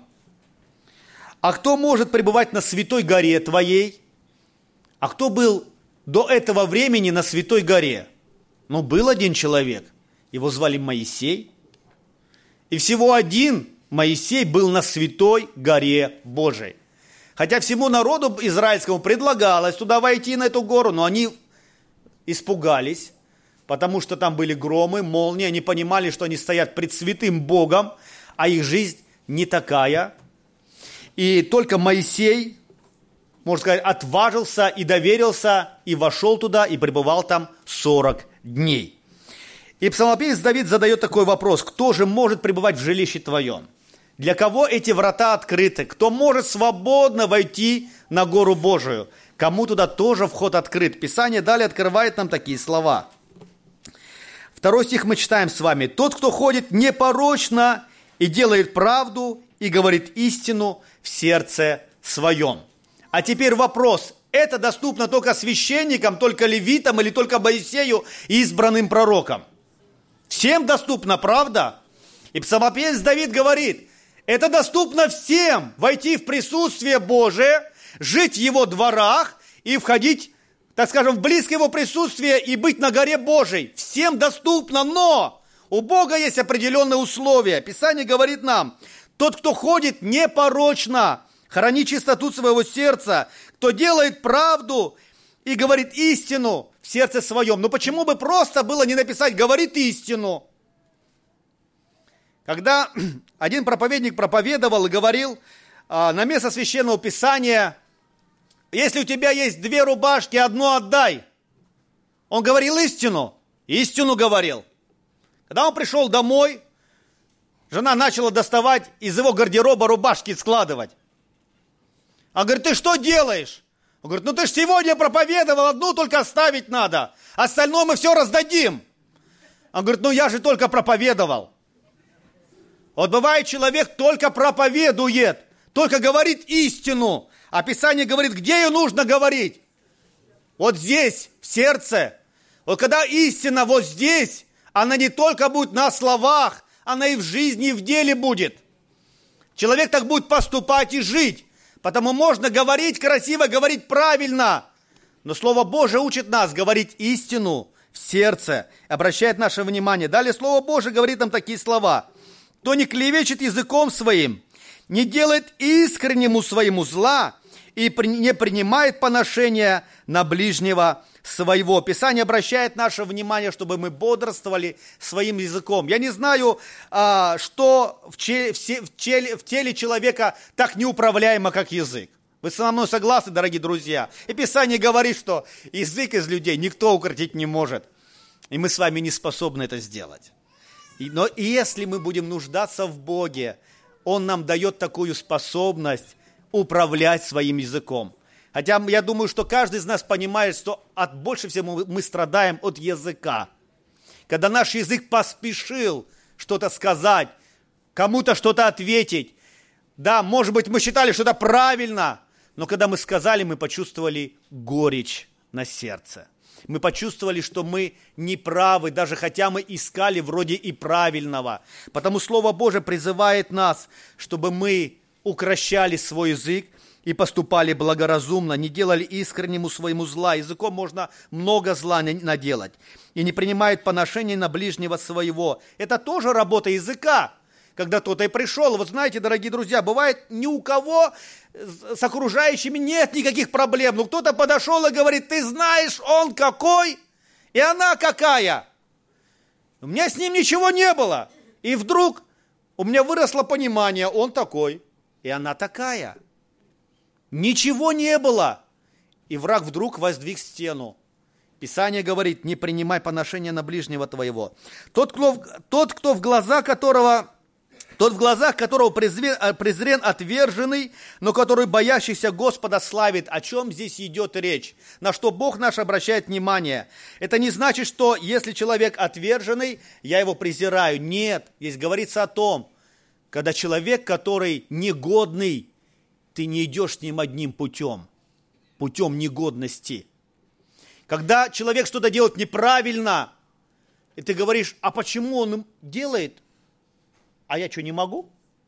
А кто может пребывать на святой горе Твоей? А кто был до этого времени на святой горе? Ну, был один человек, его звали Моисей. И всего один Моисей был на святой горе Божией. Хотя всему народу израильскому предлагалось туда войти, на эту гору, но они испугались, потому что там были громы, молнии, они понимали, что они стоят пред святым Богом, а их жизнь не такая. И только Моисей, можно сказать, отважился и доверился, и вошел туда, и пребывал там сорок дней. И псалмопевец Давид задает такой вопрос: кто же может пребывать в жилище Твоем? Для кого эти врата открыты? Кто может свободно войти на гору Божию? Кому туда тоже вход открыт? Писание далее открывает нам такие слова. Второй стих мы читаем с вами. «Тот, кто ходит непорочно и делает правду, и говорит истину в сердце своем». А теперь вопрос. Это доступно только священникам, только левитам или только Моисею и избранным пророкам? Всем доступно, правда? И псалмопевец Давид говорит: это доступно всем войти в присутствие Божие, жить в Его дворах и входить, так скажем, в близкое Его присутствие и быть на горе Божией. Всем доступно, но у Бога есть определенные условия. Писание говорит нам: тот, кто ходит непорочно, храни чистоту своего сердца, кто делает правду и говорит истину в сердце своем. Но почему бы просто было не написать «говорит истину»? Когда один проповедник проповедовал и говорил а, на место Священного Писания: если у тебя есть две рубашки, одну отдай. Он говорил истину, истину говорил. Когда он пришел домой, жена начала доставать из его гардероба рубашки и складывать. Она говорит: ты что делаешь? Он говорит: ну ты же сегодня проповедовал, одну только оставить надо, остальное мы все раздадим. Он говорит: ну я же только проповедовал. Вот бывает, человек только проповедует, только говорит истину, а Писание говорит, где ее нужно говорить. Вот здесь, в сердце. Вот когда истина вот здесь, она не только будет на словах, она и в жизни, и в деле будет. Человек так будет поступать и жить. Потому можно говорить красиво, говорить правильно. Но Слово Божие учит нас говорить истину в сердце, обращает наше внимание. Далее Слово Божие говорит нам такие слова. Кто не клевещет языком своим, не делает искреннему своему зла и не принимает поношения на ближнего своего. Писание обращает наше внимание, чтобы мы бодрствовали своим языком. Я не знаю, что в теле человека так неуправляемо, как язык. Вы со мной согласны, дорогие друзья? И Писание говорит, что язык из людей никто укротить не может. И мы с вами не способны это сделать. Но если мы будем нуждаться в Боге, Он нам дает такую способность управлять своим языком. Хотя я думаю, что каждый из нас понимает, что от больше всего мы страдаем от языка. Когда наш язык поспешил что-то сказать, кому-то что-то ответить. Да, может быть, мы считали, что это правильно, но когда мы сказали, мы почувствовали горечь на сердце. Мы почувствовали, что мы неправы, даже хотя мы искали вроде и правильного. Потому Слово Божие призывает нас, чтобы мы укрощали свой язык и поступали благоразумно, не делали искреннему своему зла. Языком можно много зла наделать. И не принимают поношений на ближнего своего. Это тоже работа языка. Когда кто-то и пришел, вот знаете, дорогие друзья, бывает, ни у кого с окружающими нет никаких проблем. Но кто-то подошел и говорит: ты знаешь, он какой, и она какая. У меня с ним ничего не было. И вдруг у меня выросло понимание: он такой, и она такая. Ничего не было. И враг вдруг воздвиг стену. Писание говорит: не принимай поношения на ближнего твоего. Тот, кто, тот, кто в глаза которого... Тот, в глазах которого презрен, презрен отверженный, но который боящийся Господа славит. О чем здесь идет речь? На что Бог наш обращает внимание? Это не значит, что если человек отверженный, я его презираю. Нет, здесь говорится о том, когда человек, который негодный, ты не идешь с ним одним путем, путем негодности. Когда человек что-то делает неправильно, и ты говоришь: а почему он делает? А я что, не могу?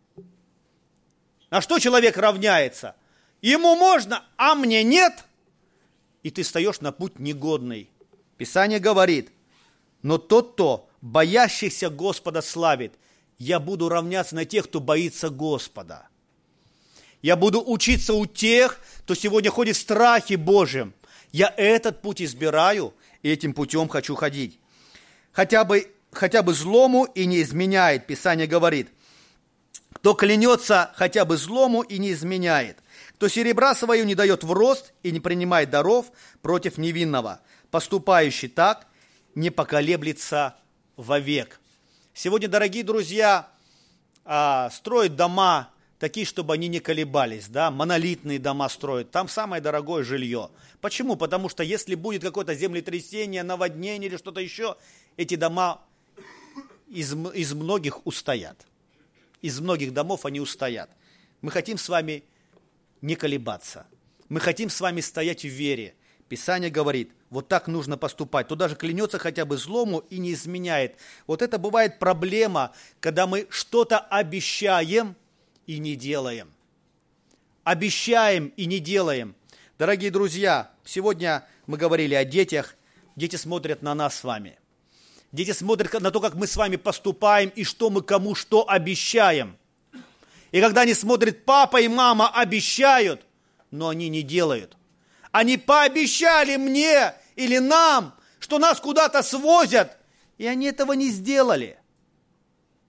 На что человек равняется? Ему можно, а мне нет. И ты встаешь на путь негодный. Писание говорит: но тот, кто боящийся Господа славит, я буду равняться на тех, кто боится Господа. Я буду учиться у тех, кто сегодня ходит в страхе Божьем. Я этот путь избираю, и этим путем хочу ходить. Хотя бы хотя бы злому и не изменяет. Писание говорит: кто клянется хотя бы злому и не изменяет, кто серебра свою не дает в рост и не принимает даров против невинного, поступающий так не поколеблется вовек. Сегодня, дорогие друзья, строят дома такие, чтобы они не колебались, да, монолитные дома строят, там самое дорогое жилье. Почему? Потому что если будет какое-то землетрясение, наводнение или что-то еще, эти дома Из, из многих устоят. Из многих домов они устоят. Мы хотим с вами не колебаться. Мы хотим с вами стоять в вере. Писание говорит, вот так нужно поступать. То даже клянется хотя бы злому и не изменяет. Вот это бывает проблема, когда мы что-то обещаем и не делаем. Обещаем и не делаем. Дорогие друзья, сегодня мы говорили о детях. Дети смотрят на нас с вами. Дети смотрят на то, как мы с вами поступаем и что мы кому что обещаем. И когда они смотрят, папа и мама обещают, но они не делают. Они пообещали мне или нам, что нас куда-то свозят, и они этого не сделали.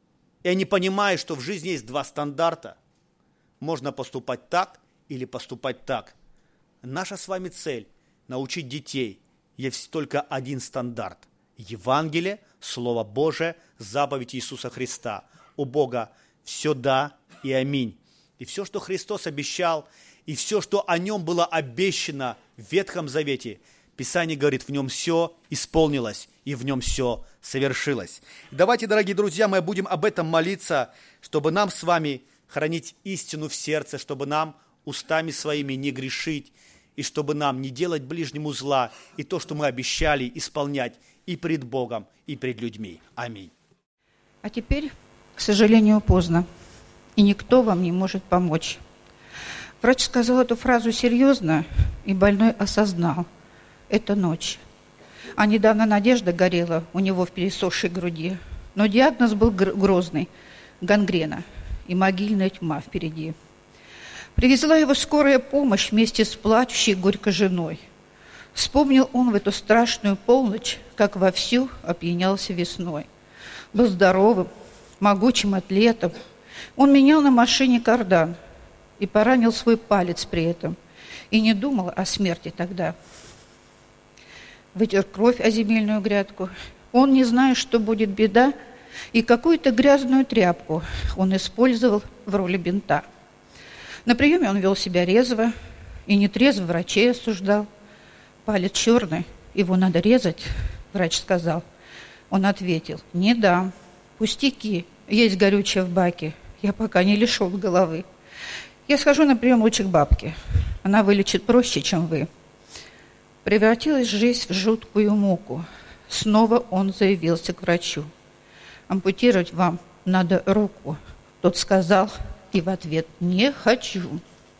И они понимают, что в жизни есть два стандарта. Можно поступать так или поступать так. Наша с вами цель – научить детей. Есть только один стандарт. Евангелие, Слово Божие, заповедь Иисуса Христа. У Бога все да и аминь. И все, что Христос обещал, и все, что о Нем было обещано в Ветхом Завете, Писание говорит, в Нем все исполнилось, и в Нем все совершилось. Давайте, дорогие друзья, мы будем об этом молиться, чтобы нам с вами хранить истину в сердце, чтобы нам устами своими не грешить, и чтобы нам не делать ближнему зла, и то, что мы обещали, исполнять и пред Богом, и пред людьми. Аминь. А теперь, к сожалению, поздно, и никто вам не может помочь. Врач сказал эту фразу серьезно, и больной осознал – это ночь. А недавно надежда горела у него в пересохшей груди, но диагноз был грозный – гангрена и могильная тьма впереди. Привезла его скорая помощь вместе с плачущей горько женой. Вспомнил он в эту страшную полночь, как вовсю опьянялся весной. Был здоровым, могучим атлетом. Он менял на машине кардан и поранил свой палец при этом. И не думал о смерти тогда. Вытер кровь о земельную грядку. Он, не зная, что будет беда, и какую-то грязную тряпку он использовал в роли бинта. На приеме он вел себя резво и нетрезво врачей осуждал. Палец черный, его надо резать, врач сказал. Он ответил, не дам, пустяки, есть горючее в баке, я пока не лишен головы. Я схожу на прием лучше к бабке, она вылечит проще, чем вы. Превратилась жизнь в жуткую муку. Снова он заявился к врачу. Ампутировать вам надо руку. Тот сказал и в ответ не хочу.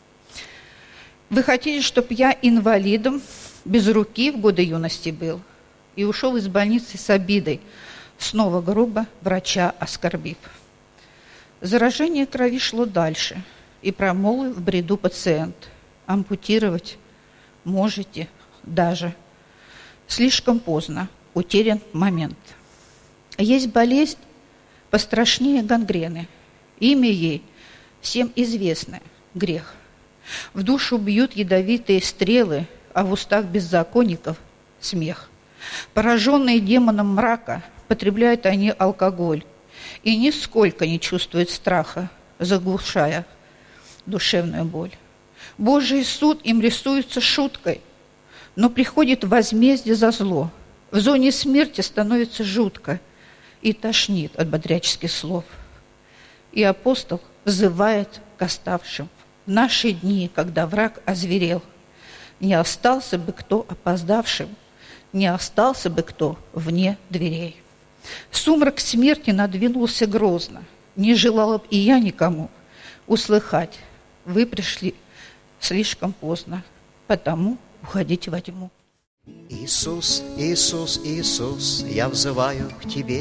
Вы хотите, чтобы я инвалидом без руки в годы юности был? И ушел из больницы с обидой, снова грубо врача оскорбив. Заражение крови шло дальше, и промолвил в бреду пациент. Ампутировать можете даже. Слишком поздно, утерян момент. Есть болезнь пострашнее гангрены. Имя ей всем известное – грех. В душу бьют ядовитые стрелы, а в устах беззаконников – смех. Пораженные демоном мрака, потребляют они алкоголь и нисколько не чувствуют страха, заглушая душевную боль. Божий суд им рисуется шуткой, но приходит возмездие за зло. В зоне смерти становится жутко и тошнит от бодряческих слов. И апостол взывает к оставшим. В наши дни, когда враг озверел, не остался бы кто опоздавшим, не остался бы кто вне дверей. Сумрак смерти надвинулся грозно. Не желала б и я никому услыхать. Вы пришли слишком поздно, потому уходите во тьму. Иисус, Иисус, Иисус, я взываю к Тебе.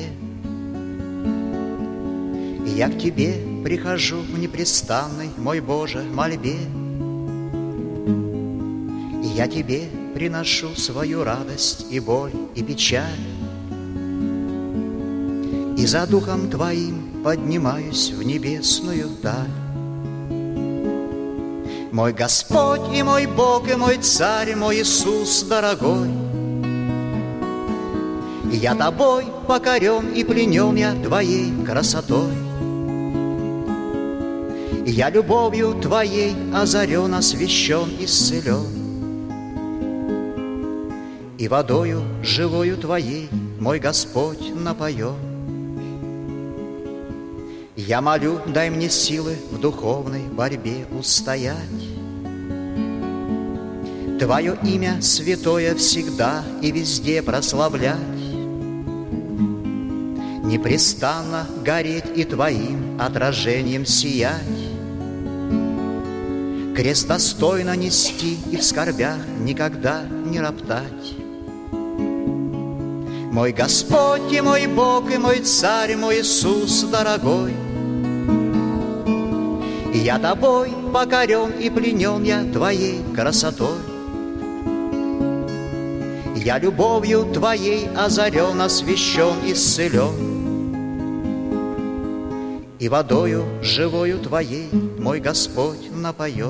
И я к Тебе прихожу в непрестанной, мой Боже, мольбе. И я Тебе приношу свою радость и боль, и печаль. И за Духом Твоим поднимаюсь в небесную даль. Мой Господь и мой Бог, и мой Царь, мой Иисус дорогой, я Тобой покорен и пленен я Твоей красотой. Я любовью Твоей озарен, освящен, исцелен. И водою живою Твоей мой Господь напоен. Я молю, дай мне силы в духовной борьбе устоять. Твое имя святое всегда и везде прославлять. Непрестанно гореть и Твоим отражением сиять. Крест достойно нести и в скорбях никогда не роптать. Мой Господь и мой Бог, и мой Царь, мой Иисус дорогой, я Тобой покорен и пленен я Твоей красотой. Я любовью Твоей озарен, освящен, исцелен. И водою живою Твоей мой Господь напоет.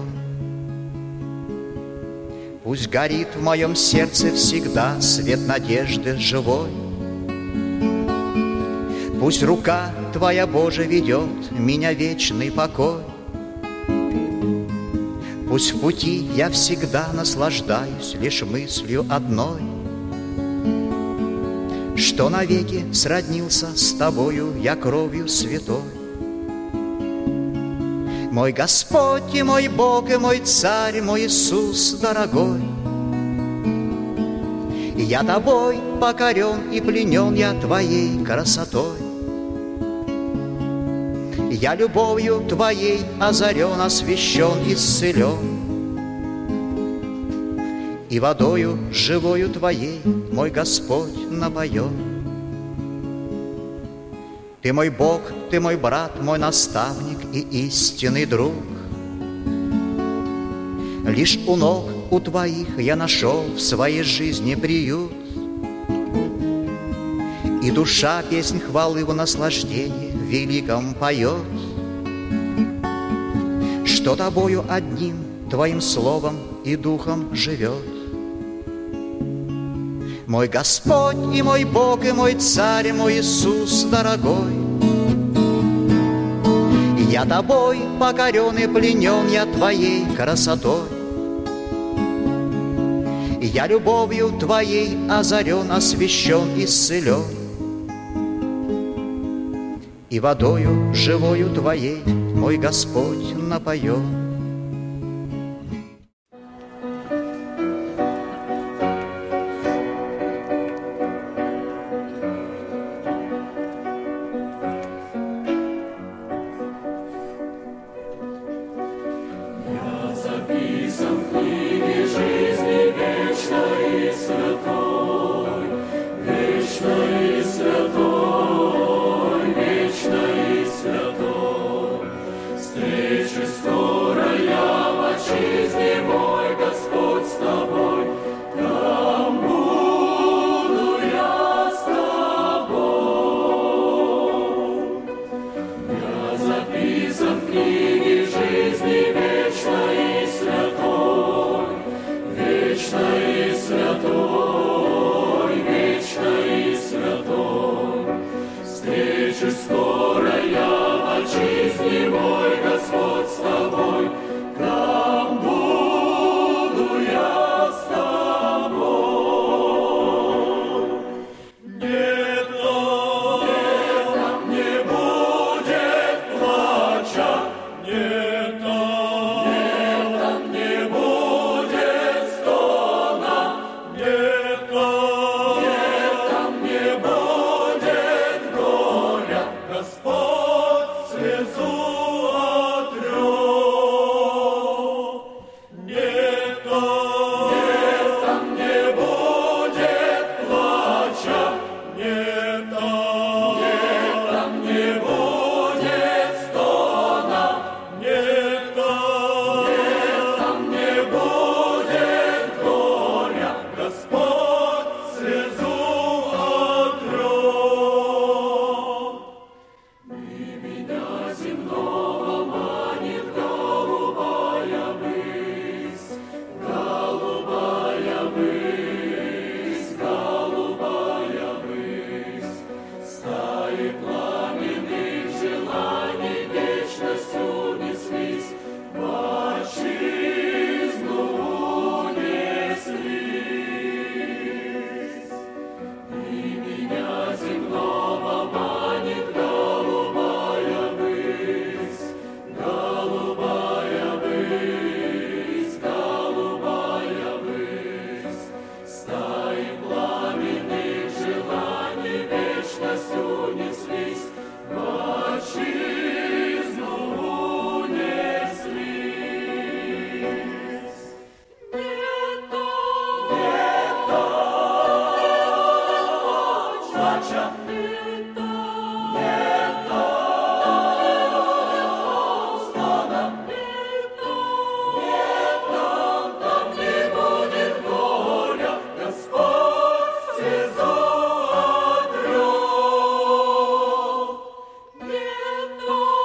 Пусть горит в моем сердце всегда свет надежды живой. Пусть рука Твоя, Боже, ведет меня в вечный покой. Пусть в пути я всегда наслаждаюсь лишь мыслью одной, что навеки сроднился с Тобою я кровью святой. Мой Господь и мой Бог, и мой Царь, мой Иисус дорогой. И я Тобой покорен и пленен я Твоей красотой. Я любовью Твоей озарен, освящен, исцелен. И водою живою Твоей мой Господь напоет. Ты мой Бог, Ты мой брат, мой наставник и истинный друг. Лишь у ног у Твоих я нашел в своей жизни приют. И душа песнь хвалы в наслаждении великом поет, что Тобою одним Твоим словом и духом живет. Мой Господь и мой Бог, и мой Царь, мой Иисус дорогой. Я Тобой покорен и пленен я Твоей красотой. Я любовью Твоей озарен, освящен, исцелен. И водою живою Твоей мой Господь напоет. Нет,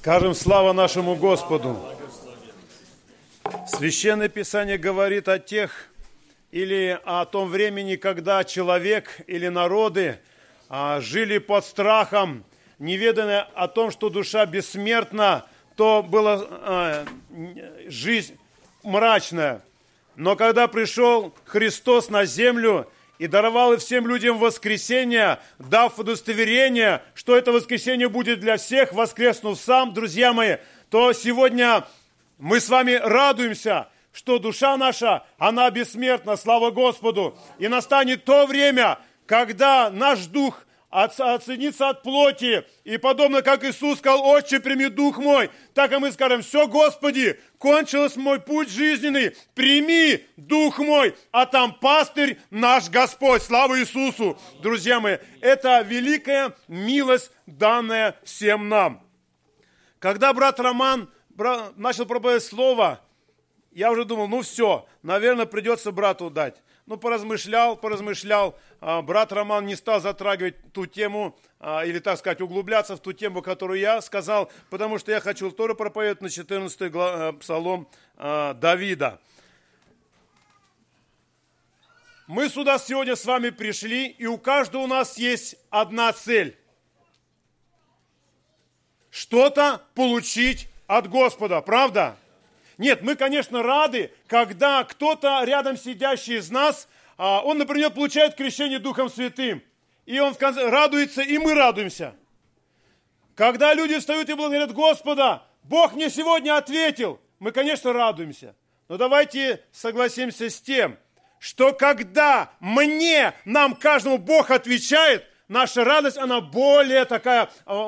Скажем слава нашему Господу. Священное Писание говорит о тех, или о том времени, когда человек или народы а, жили под страхом, не ведая о том, что душа бессмертна, то была а, жизнь мрачная. Но когда пришел Христос на землю и даровал всем людям воскресение, дав удостоверение, что это воскресение будет для всех, воскреснув сам, друзья мои, то сегодня мы с вами радуемся, что душа наша, она бессмертна, слава Господу. И настанет то время, когда наш дух оценится от плоти. И подобно как Иисус сказал: «Отче, прими дух мой», так и мы скажем: «Все, Господи, кончился мой путь жизненный, прими дух мой». А там пастырь наш Господь, слава Иисусу. Друзья мои, это великая милость, данная всем нам. Когда брат Роман начал проповедовать слово, я уже думал, ну все, наверное, придется брату дать. Ну, поразмышлял, поразмышлял. Брат Роман не стал затрагивать ту тему, или, так сказать, углубляться в ту тему, которую я сказал, потому что я хочу тоже проповедовать на четырнадцатый псалом Давида. Мы сюда сегодня с вами пришли, и у каждого у нас есть одна цель. Что-то получить от Господа, правда? Нет, мы, конечно, рады, когда кто-то рядом сидящий из нас, он, например, получает крещение Духом Святым, и он в конце радуется, и мы радуемся. Когда люди встают и благодарят Господа: «Бог мне сегодня ответил», мы, конечно, радуемся. Но давайте согласимся с тем, что когда мне, нам, каждому Бог отвечает, наша радость, она более такая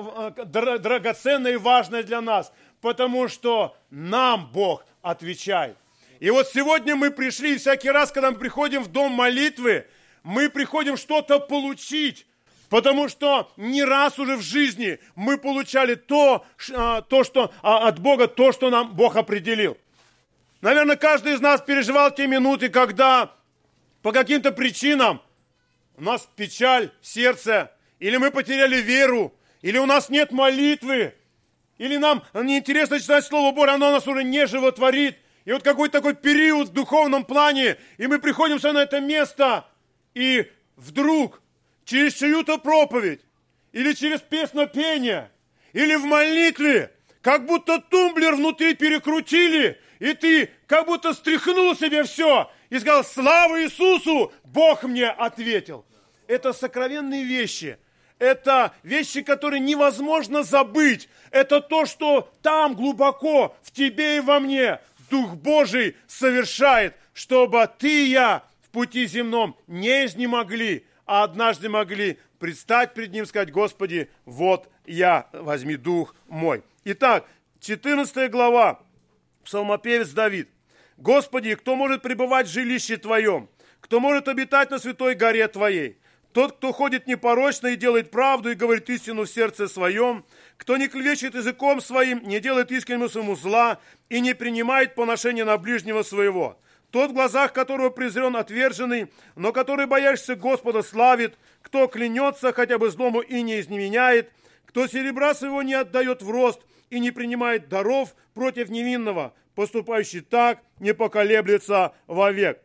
драгоценная и важная для нас. Потому что нам Бог отвечает. И вот сегодня мы пришли, и всякий раз, когда мы приходим в дом молитвы, мы приходим что-то получить. Потому что не раз уже в жизни мы получали то, то что от Бога, то, что нам Бог определил. Наверное, каждый из нас переживал те минуты, когда по каким-то причинам у нас печаль в сердце, или мы потеряли веру, или у нас нет молитвы, или нам неинтересно читать Слово Божие, оно нас уже не животворит. И вот какой-то такой период в духовном плане, и мы приходим на это место, и вдруг через чью-то проповедь, или через песнопение, или в молитве, как будто тумблер внутри перекрутили, и ты как будто стряхнул себе все, и сказал: «Слава Иисусу, Бог мне ответил». Это сокровенные вещи. Это вещи, которые невозможно забыть. Это то, что там глубоко, в тебе и во мне, Дух Божий совершает, чтобы ты и я в пути земном не изнемогли, а однажды могли предстать пред Ним и сказать: «Господи, вот я, возьми Дух мой». Итак, четырнадцатая глава, псалмопевец Давид. «Господи, кто может пребывать в жилище Твоем? Кто может обитать на святой горе Твоей? Тот, кто ходит непорочно и делает правду, и говорит истину в сердце своем, кто не клевещет языком своим, не делает искреннему своему зла и не принимает поношения на ближнего своего. Тот, в глазах которого презрен отверженный, но который, боящийся Господа, славит, кто клянется хотя бы злому и не изменяет, кто серебра своего не отдает в рост и не принимает даров против невинного, поступающий так не поколеблется вовек».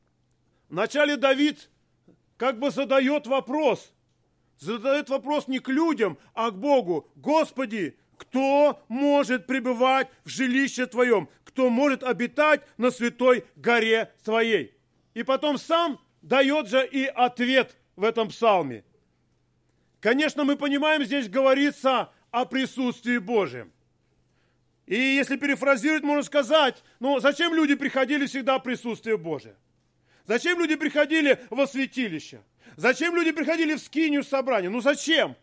Вначале Давид как бы задает вопрос. Задает вопрос не к людям, а к Богу. «Господи, кто может пребывать в жилище Твоем? Кто может обитать на святой горе Твоей?» И потом сам дает же и ответ в этом псалме. Конечно, мы понимаем, здесь говорится о присутствии Божьем. И если перефразировать, можно сказать: ну зачем люди приходили всегда в присутствие Божие? Зачем люди приходили во святилище? Зачем люди приходили в скинию, в собрание? Ну зачем?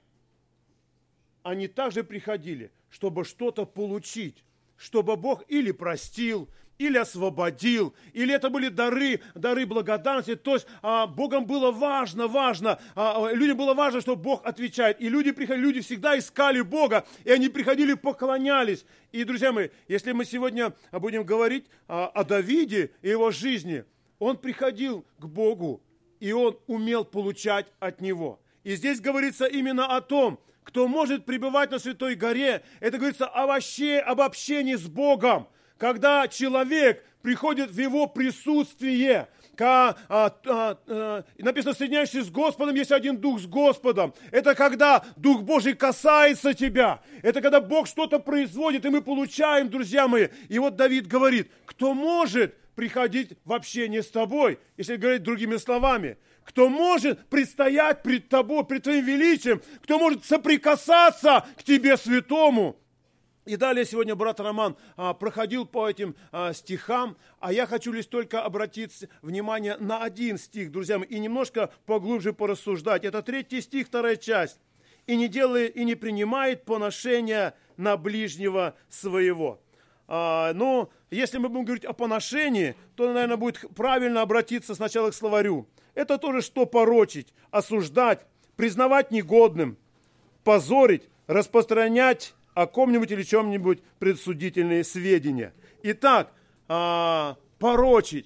Они также приходили, чтобы что-то получить, чтобы Бог или простил, или освободил, или это были дары, дары благодарности. То есть а, Богом было важно, важно, а, людям было важно, что Бог отвечает. И люди приходили, люди всегда искали Бога, и они приходили, поклонялись. И, друзья мои, если мы сегодня будем говорить а, о Давиде и его жизни, он приходил к Богу, и он умел получать от Него. И здесь говорится именно о том, кто может пребывать на Святой горе, это говорится о вообще, об общении с Богом, когда человек приходит в Его присутствие. А, а, а, написано, соединяешься с Господом, есть один Дух с Господом. Это когда Дух Божий касается тебя. Это когда Бог что-то производит, и мы получаем, друзья мои. И вот Давид говорит, кто может приходить в общение с тобой, если говорить другими словами, кто может предстоять пред тобой, пред твоим величием, кто может соприкасаться к тебе святому. И далее сегодня брат Роман а, проходил по этим а, стихам, а я хочу лишь только обратить внимание на один стих, друзья мои, и немножко поглубже порассуждать. Это третий стих, вторая часть. «И не делает, и не принимает поношения на ближнего своего». А, ну, если мы будем говорить о поношении, то, наверное, будет правильно обратиться сначала к словарю. Это тоже что порочить, осуждать, признавать негодным, позорить, распространять о ком-нибудь или чем-нибудь предсудительные сведения. Итак, а, порочить.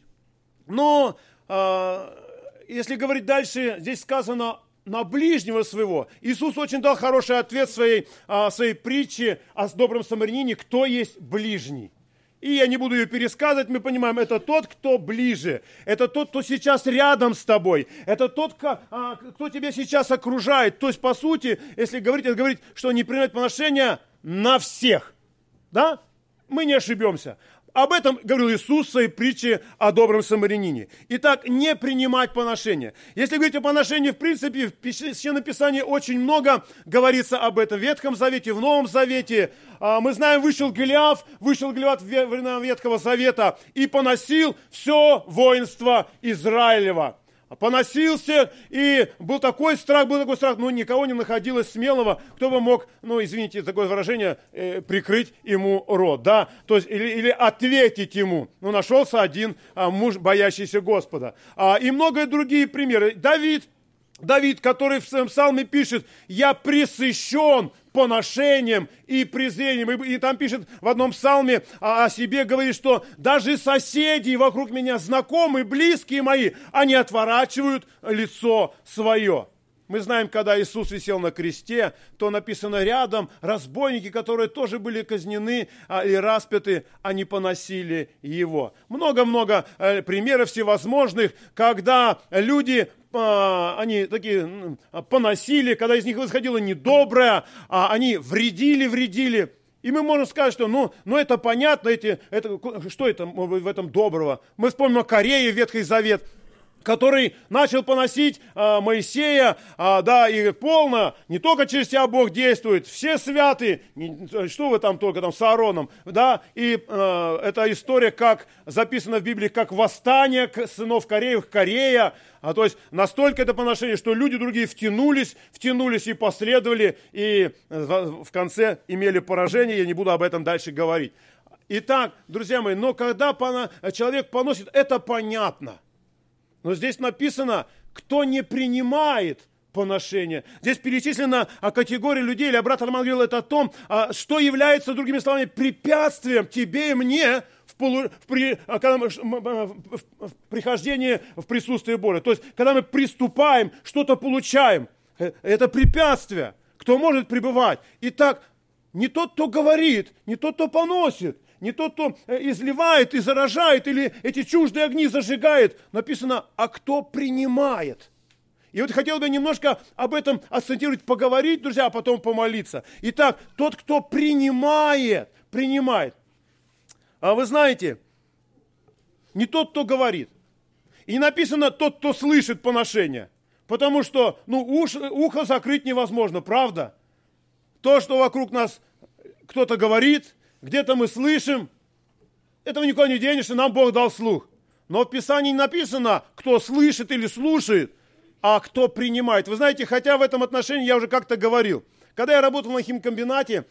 Но, а, если говорить дальше, здесь сказано на ближнего своего. Иисус очень дал хороший ответ в своей, а, своей притче о добром самарянине, кто есть ближний. И я не буду ее пересказывать, мы понимаем, это тот, кто ближе, это тот, кто сейчас рядом с тобой, это тот, кто тебя сейчас окружает. То есть, по сути, если говорить, это говорить, что не принимать поношения на всех. Да? Мы не ошибемся. Об этом говорил Иисус в своей притче о добром самарянине. Итак, не принимать поношения. Если говорить о поношении, в принципе, в Священном Писании очень много говорится об этом. В Ветхом Завете, в Новом Завете. Мы знаем, вышел Голиаф, вышел Голиаф в времена Ветхого Завета и поносил все воинство Израилева. Поносился, и был такой страх, был такой страх, но никого не находилось смелого, кто бы мог, ну, извините, такое выражение, э, прикрыть ему рот, да, то есть, или, или ответить ему. Ну, нашелся один а, муж, боящийся Господа. А, и многие другие примеры. Давид, Давид, который в своем псалме пишет, «Я пресыщен поношением и презрением». И, и там пишет в одном псалме о, о себе, говорит, что даже соседи вокруг меня, знакомые, близкие мои, они отворачивают лицо свое. Мы знаем, когда Иисус висел на кресте, то написано рядом, разбойники, которые тоже были казнены а, и распяты, они поносили его. Много-много э, примеров всевозможных, когда люди, э, они такие э, поносили, когда из них исходило недоброе, а они вредили, вредили. И мы можем сказать, что ну, ну это понятно, эти, это, что это в этом доброго. Мы вспомним о Корее, Ветхий Завет, который начал поносить а, Моисея, а, да, и полно, не только через тебя Бог действует, все святы, не, что вы там только там с Аароном, да, и а, эта история, как записана в Библии, как восстание сынов Кореев, Корея, а, то есть настолько это поношение, что люди другие втянулись, втянулись и последовали, и в конце имели поражение, я не буду об этом дальше говорить. Итак, друзья мои, но когда пона, человек поносит, это понятно. Но здесь написано, кто не принимает поношение. Здесь перечислена категория людей, или брат Роман говорил это о том, что является, другими словами, препятствием тебе и мне в, полу, в, при, когда мы, в, в прихождении в присутствии Бога. То есть, когда мы приступаем, что-то получаем, это препятствие. Кто может пребывать? Итак, не тот, кто говорит, не тот, кто поносит, не тот, кто изливает и заражает, или эти чуждые огни зажигает. Написано, а кто принимает. И вот хотел бы немножко об этом акцентировать, поговорить, друзья, а потом помолиться. Итак, тот, кто принимает, принимает. А вы знаете, не тот, кто говорит. И не написано тот, кто слышит поношение. Потому что, ну, уш, ухо закрыть невозможно, правда? То, что вокруг нас кто-то говорит, где-то мы слышим, этого никуда не денешься, нам Бог дал слух. Но в Писании не написано, кто слышит или слушает, а кто принимает. Вы знаете, хотя в этом отношении я уже как-то говорил. Когда я работал на химкомбинате,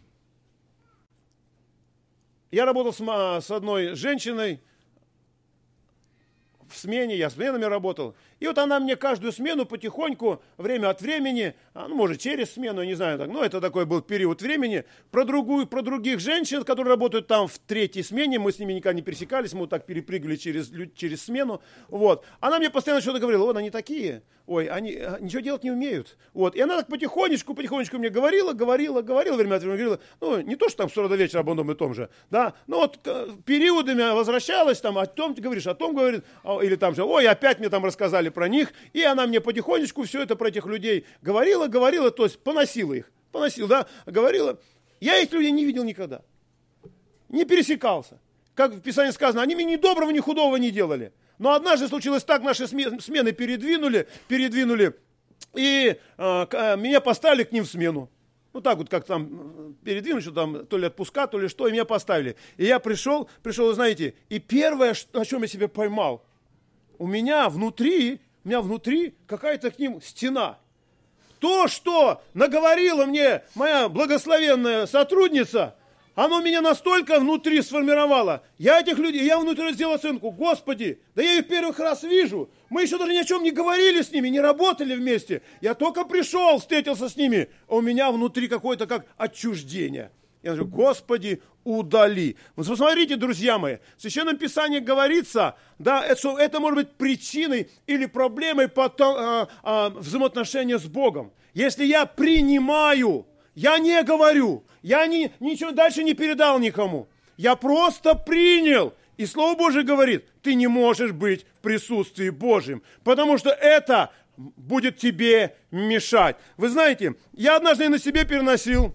я работал с, с одной женщиной в смене, я сменами работал. И вот она мне каждую смену потихоньку, время от времени, ну, может, через смену, я не знаю, так, но это такой был период времени, про, другую, про других женщин, которые работают там в третьей смене, мы с ними никогда не пересекались, мы вот так перепрыгивали через, через смену, вот. Она мне постоянно что-то говорила, вот они такие, ой, они ничего делать не умеют, вот. И она так потихонечку, потихонечку мне говорила, говорила, говорила, время от времени говорила, ну, не то, что там с утра до вечера об одном и том же, да, но вот периодами возвращалась, там, о том ты говоришь, о том говорит, или там же, ой, опять мне там рассказали про них, и она мне потихонечку все это про этих людей говорила, говорила, то есть поносила их, поносила, да, говорила. Я этих людей не видел никогда, не пересекался. Как в Писании сказано, они мне ни доброго, ни худого не делали. Но однажды случилось так, наши смены передвинули, передвинули, и э, меня поставили к ним в смену. Ну так вот, как там передвинули, что там то ли отпуска, то ли что, и меня поставили. И я пришел, пришел, знаете, и первое, на чем я себя поймал, у меня внутри, у меня внутри какая-то к ним стена. То, что наговорила мне моя благословенная сотрудница, оно меня настолько внутри сформировало. Я этих людей, я внутри сделал оценку. Господи, да я их первых раз вижу. Мы еще даже ни о чем не говорили с ними, не работали вместе. Я только пришел, встретился с ними, а у меня внутри какое-то как отчуждение. Я говорю, Господи, удали. Вот посмотрите, друзья мои, в Священном Писании говорится, да, это, это может быть причиной или проблемой потом, а, а, взаимоотношения с Богом. Если я принимаю, я не говорю, я не, ничего дальше не передал никому. Я просто принял. И Слово Божие говорит, ты не можешь быть в присутствии Божьем, потому что это будет тебе мешать. Вы знаете, я однажды на себе переносил,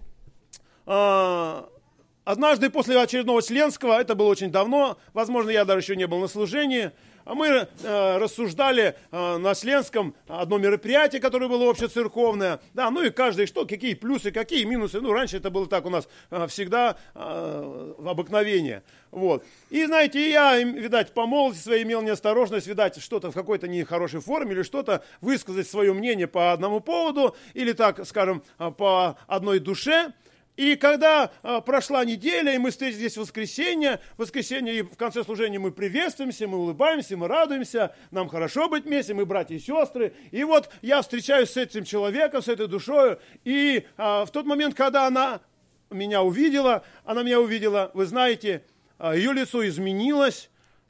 э, однажды после очередного членского, это было очень давно, возможно, я даже еще не был на служении, мы э, рассуждали э, на членском одно мероприятие, которое было общецерковное, да, ну и каждый что, какие плюсы, какие минусы, ну раньше это было так у нас э, всегда э, в обыкновение, вот. И знаете, я, видать, по молодости своей имел неосторожность, видать, что-то в какой-то нехорошей форме или что-то высказать свое мнение по одному поводу, или так, скажем, по одной душе. И когда а, прошла неделя, и мы встретились здесь в воскресенье, в воскресенье и в конце служения мы приветствуемся, мы улыбаемся, мы радуемся, нам хорошо быть вместе, мы братья и сестры. И вот я встречаюсь с этим человеком, с этой душой, и а, в тот момент, когда она меня увидела, она меня увидела, вы знаете, а, ее лицо изменилось,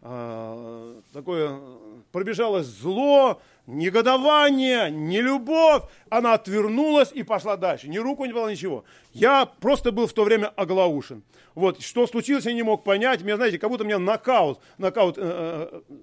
а, такое пробежалось зло, негодование, нелюбовь. Она отвернулась и пошла дальше. Ни руку не было, ничего. Я просто был в то время оглаушен. Вот, что случилось, я не мог понять. Меня, знаете, как будто меня нокаут, нокаут э, э,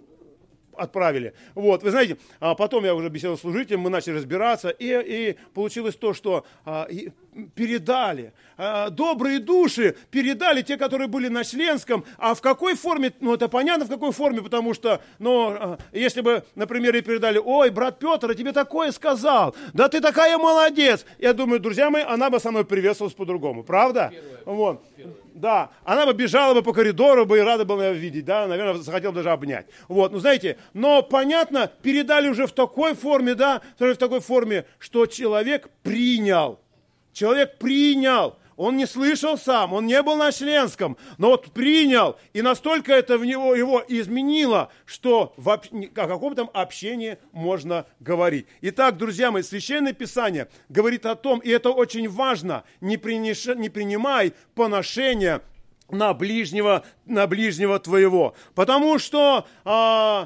отправили. Вот, вы знаете, а потом я уже беседовал с служителем, мы начали разбираться, и, и получилось то, что а, и передали, а, добрые души передали, те, которые были на членском, а в какой форме, ну это понятно, в какой форме, потому что, ну, а, если бы, например, и передали, ой, брат Петр, я тебе такое сказал, да ты такая молодец, я думаю, друзья мои, она бы со мной приветствовалась по-другому, правда? Вот. Да, она бы бежала бы по коридору бы и рада была меня видеть, да, наверное, захотела даже обнять. Вот, ну знаете, но понятно, передали уже в такой форме, да, в такой форме, что человек принял. Человек принял. Он не слышал сам, он не был на членском, но вот принял, и настолько это в него его изменило, что в, об, о каком-то общении можно говорить. Итак, друзья мои, Священное Писание говорит о том, и это очень важно, не, приниш, не принимай поношения на ближнего, на ближнего твоего, потому что а,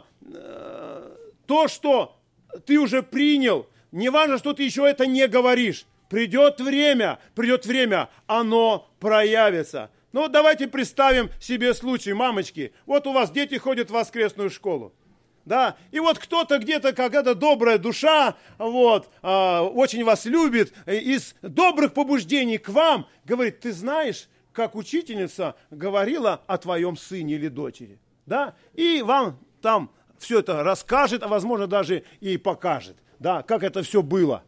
а, то, что ты уже принял, не важно, что ты еще это не говоришь. Придет время, придет время, оно проявится. Ну вот давайте представим себе случай, мамочки. Вот у вас дети ходят в воскресную школу. Да, и вот кто-то где-то, какая-то добрая душа, вот, э, очень вас любит, из добрых побуждений к вам говорит, ты знаешь, как учительница говорила о твоем сыне или дочери. Да, и вам там все это расскажет, а возможно даже и покажет, да, как это все было.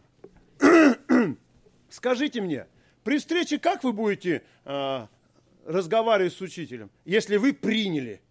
Скажите мне, при встрече как вы будете э, разговаривать с учителем, если вы приняли?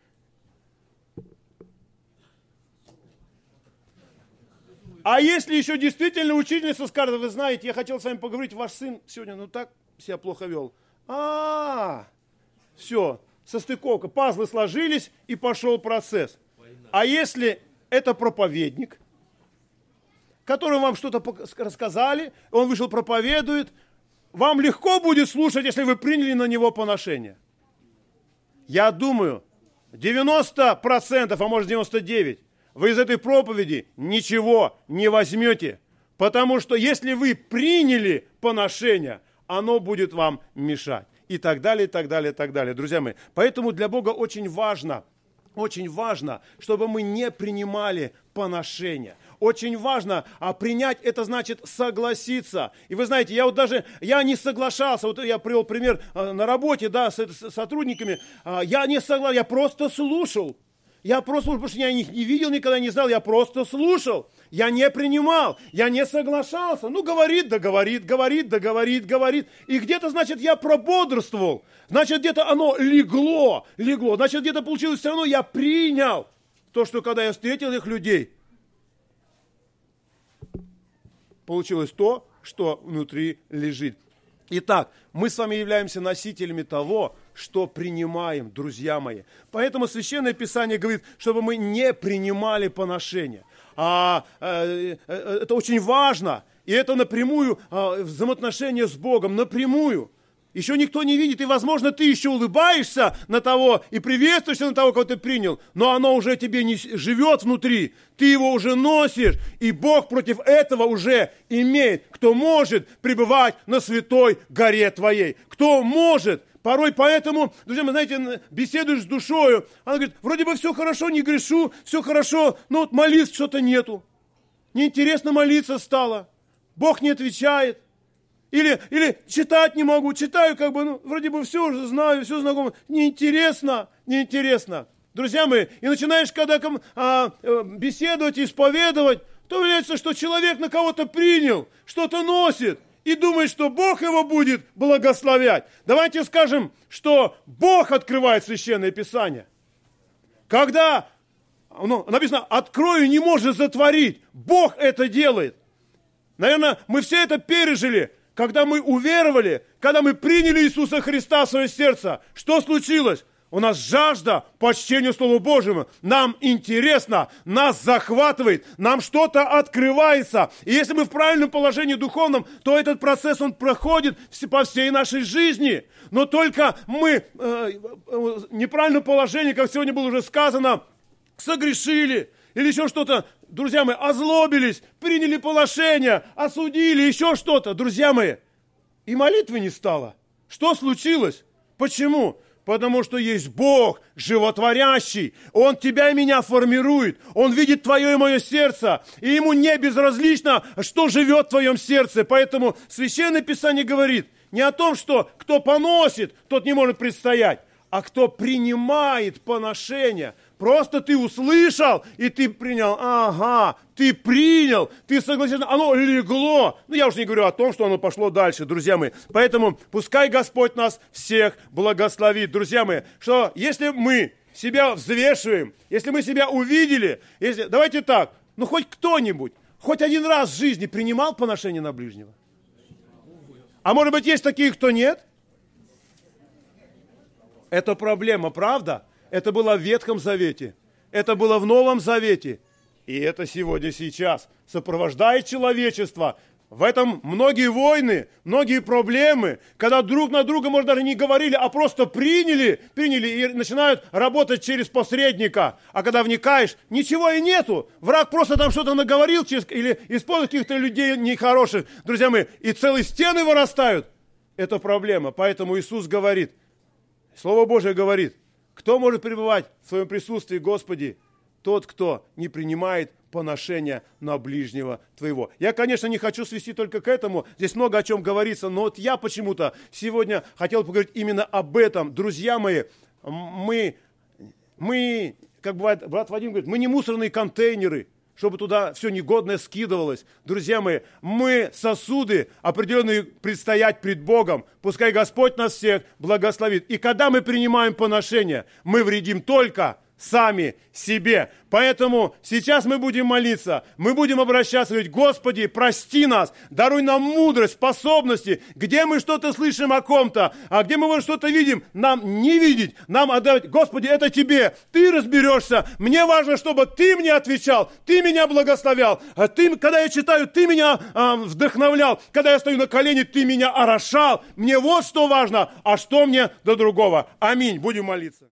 А если еще действительно учительница скажет, вы знаете, я хотел с вами поговорить, ваш сын сегодня ну так себя плохо вел. А, все, состыковка, пазлы сложились и пошел процесс. А если это проповедник, который вам что-то рассказали, он вышел, проповедует. Вам легко будет слушать, если вы приняли на него поношение. Я думаю, девяносто процентов, а может девяносто девять процентов, вы из этой проповеди ничего не возьмете. Потому что если вы приняли поношение, оно будет вам мешать. И так далее, и так далее, и так далее. Друзья мои, поэтому для Бога очень важно, очень важно, чтобы мы не принимали поношение. Очень важно а принять, это значит согласиться. И вы знаете, я вот даже, я не соглашался, вот я привел пример а, на работе, да, с, с сотрудниками, а, я не соглашался, я просто слушал. Я просто слушал, потому что я их не видел, никогда не знал, я просто слушал. Я не принимал, я не соглашался. Ну, говорит, да говорит, говорит, да говорит, говорит. И где-то, значит, я прободрствовал. Значит, где-то оно легло, легло. Значит, где-то получилось все равно, я принял то, что когда я встретил их людей, получилось то, что внутри лежит. Итак, мы с вами являемся носителями того, что принимаем, друзья мои. Поэтому Священное Писание говорит, чтобы мы не принимали поношения. А, а, а, это очень важно. И это напрямую а, взаимоотношения с Богом, напрямую. Еще никто не видит, и, возможно, ты еще улыбаешься на того и приветствуешься на того, кого ты принял, но оно уже тебе не живет внутри, ты его уже носишь, и Бог против этого уже имеет, кто может пребывать на святой горе твоей, кто может. Порой поэтому, друзья, вы знаете, беседуешь с душою, она говорит, вроде бы все хорошо, не грешу, все хорошо, но вот молитв что-то нету. Неинтересно молиться стало, Бог не отвечает. Или, или читать не могу, читаю, как бы, ну, вроде бы все уже знаю, все знакомо. Неинтересно, неинтересно. Друзья мои, и начинаешь, когда а, беседовать, исповедовать, то выясняется, что человек на кого-то принял, что-то носит, и думает, что Бог его будет благословлять. Давайте скажем, что Бог открывает Священное Писание. Когда, ну, написано, открою, не может затворить. Бог это делает. Наверное, мы все это пережили. Когда мы уверовали, когда мы приняли Иисуса Христа в свое сердце, что случилось? У нас жажда по чтению Слова Божьему. Нам интересно, нас захватывает, нам что-то открывается. И если мы в правильном положении духовном, то этот процесс, он проходит по всей нашей жизни. Но только мы э, в неправильном положении, как сегодня было уже сказано, согрешили или еще что-то, друзья мои, озлобились, приняли поношение, осудили, еще что-то, друзья мои. И молитвы не стало. Что случилось? Почему? Потому что есть Бог животворящий. Он тебя и меня формирует. Он видит твое и мое сердце. И ему не безразлично, что живет в твоем сердце. Поэтому Священное Писание говорит не о том, что кто поносит, тот не может предстоять, а кто принимает поношение. Просто ты услышал, и ты принял. Ага, ты принял, ты согласился. Оно легло. Ну, я уж не говорю о том, что оно пошло дальше, друзья мои. Поэтому пускай Господь нас всех благословит, друзья мои. Что если мы себя взвешиваем, если мы себя увидели, если, давайте так, ну хоть кто-нибудь, хоть один раз в жизни принимал поношение на ближнего? А может быть, есть такие, кто нет? Это проблема, правда? Это было в Ветхом Завете, это было в Новом Завете, и это сегодня, сейчас сопровождает человечество. В этом многие войны, многие проблемы, когда друг на друга, может, даже не говорили, а просто приняли, приняли и начинают работать через посредника. А когда вникаешь, ничего и нету. Враг просто там что-то наговорил через, или использует каких-то людей нехороших, друзья мои, и целые стены вырастают. Это проблема. Поэтому Иисус говорит, Слово Божие говорит, кто может пребывать в своем присутствии, Господи? Тот, кто не принимает поношения на ближнего твоего. Я, конечно, не хочу свести только к этому. Здесь много о чем говорится, но вот я почему-то сегодня хотел поговорить именно об этом. Друзья мои, мы, мы, как бывает, брат Вадим говорит, мы не мусорные контейнеры, чтобы туда все негодное скидывалось. Друзья мои, мы сосуды, определенные предстоять пред Богом. Пускай Господь нас всех благословит. И когда мы принимаем поношение, мы вредим только сами себе. Поэтому сейчас мы будем молиться, мы будем обращаться, говорить: Господи, прости нас, даруй нам мудрость, способности, где мы что-то слышим о ком-то, а где мы вот что-то видим, нам не видеть, нам отдавать. Господи, это Тебе, Ты разберешься, мне важно, чтобы Ты мне отвечал, Ты меня благословлял, а ты, когда я читаю, Ты меня э, вдохновлял, когда я стою на колени, Ты меня орошал, мне вот что важно, а что мне до другого. Аминь, будем молиться.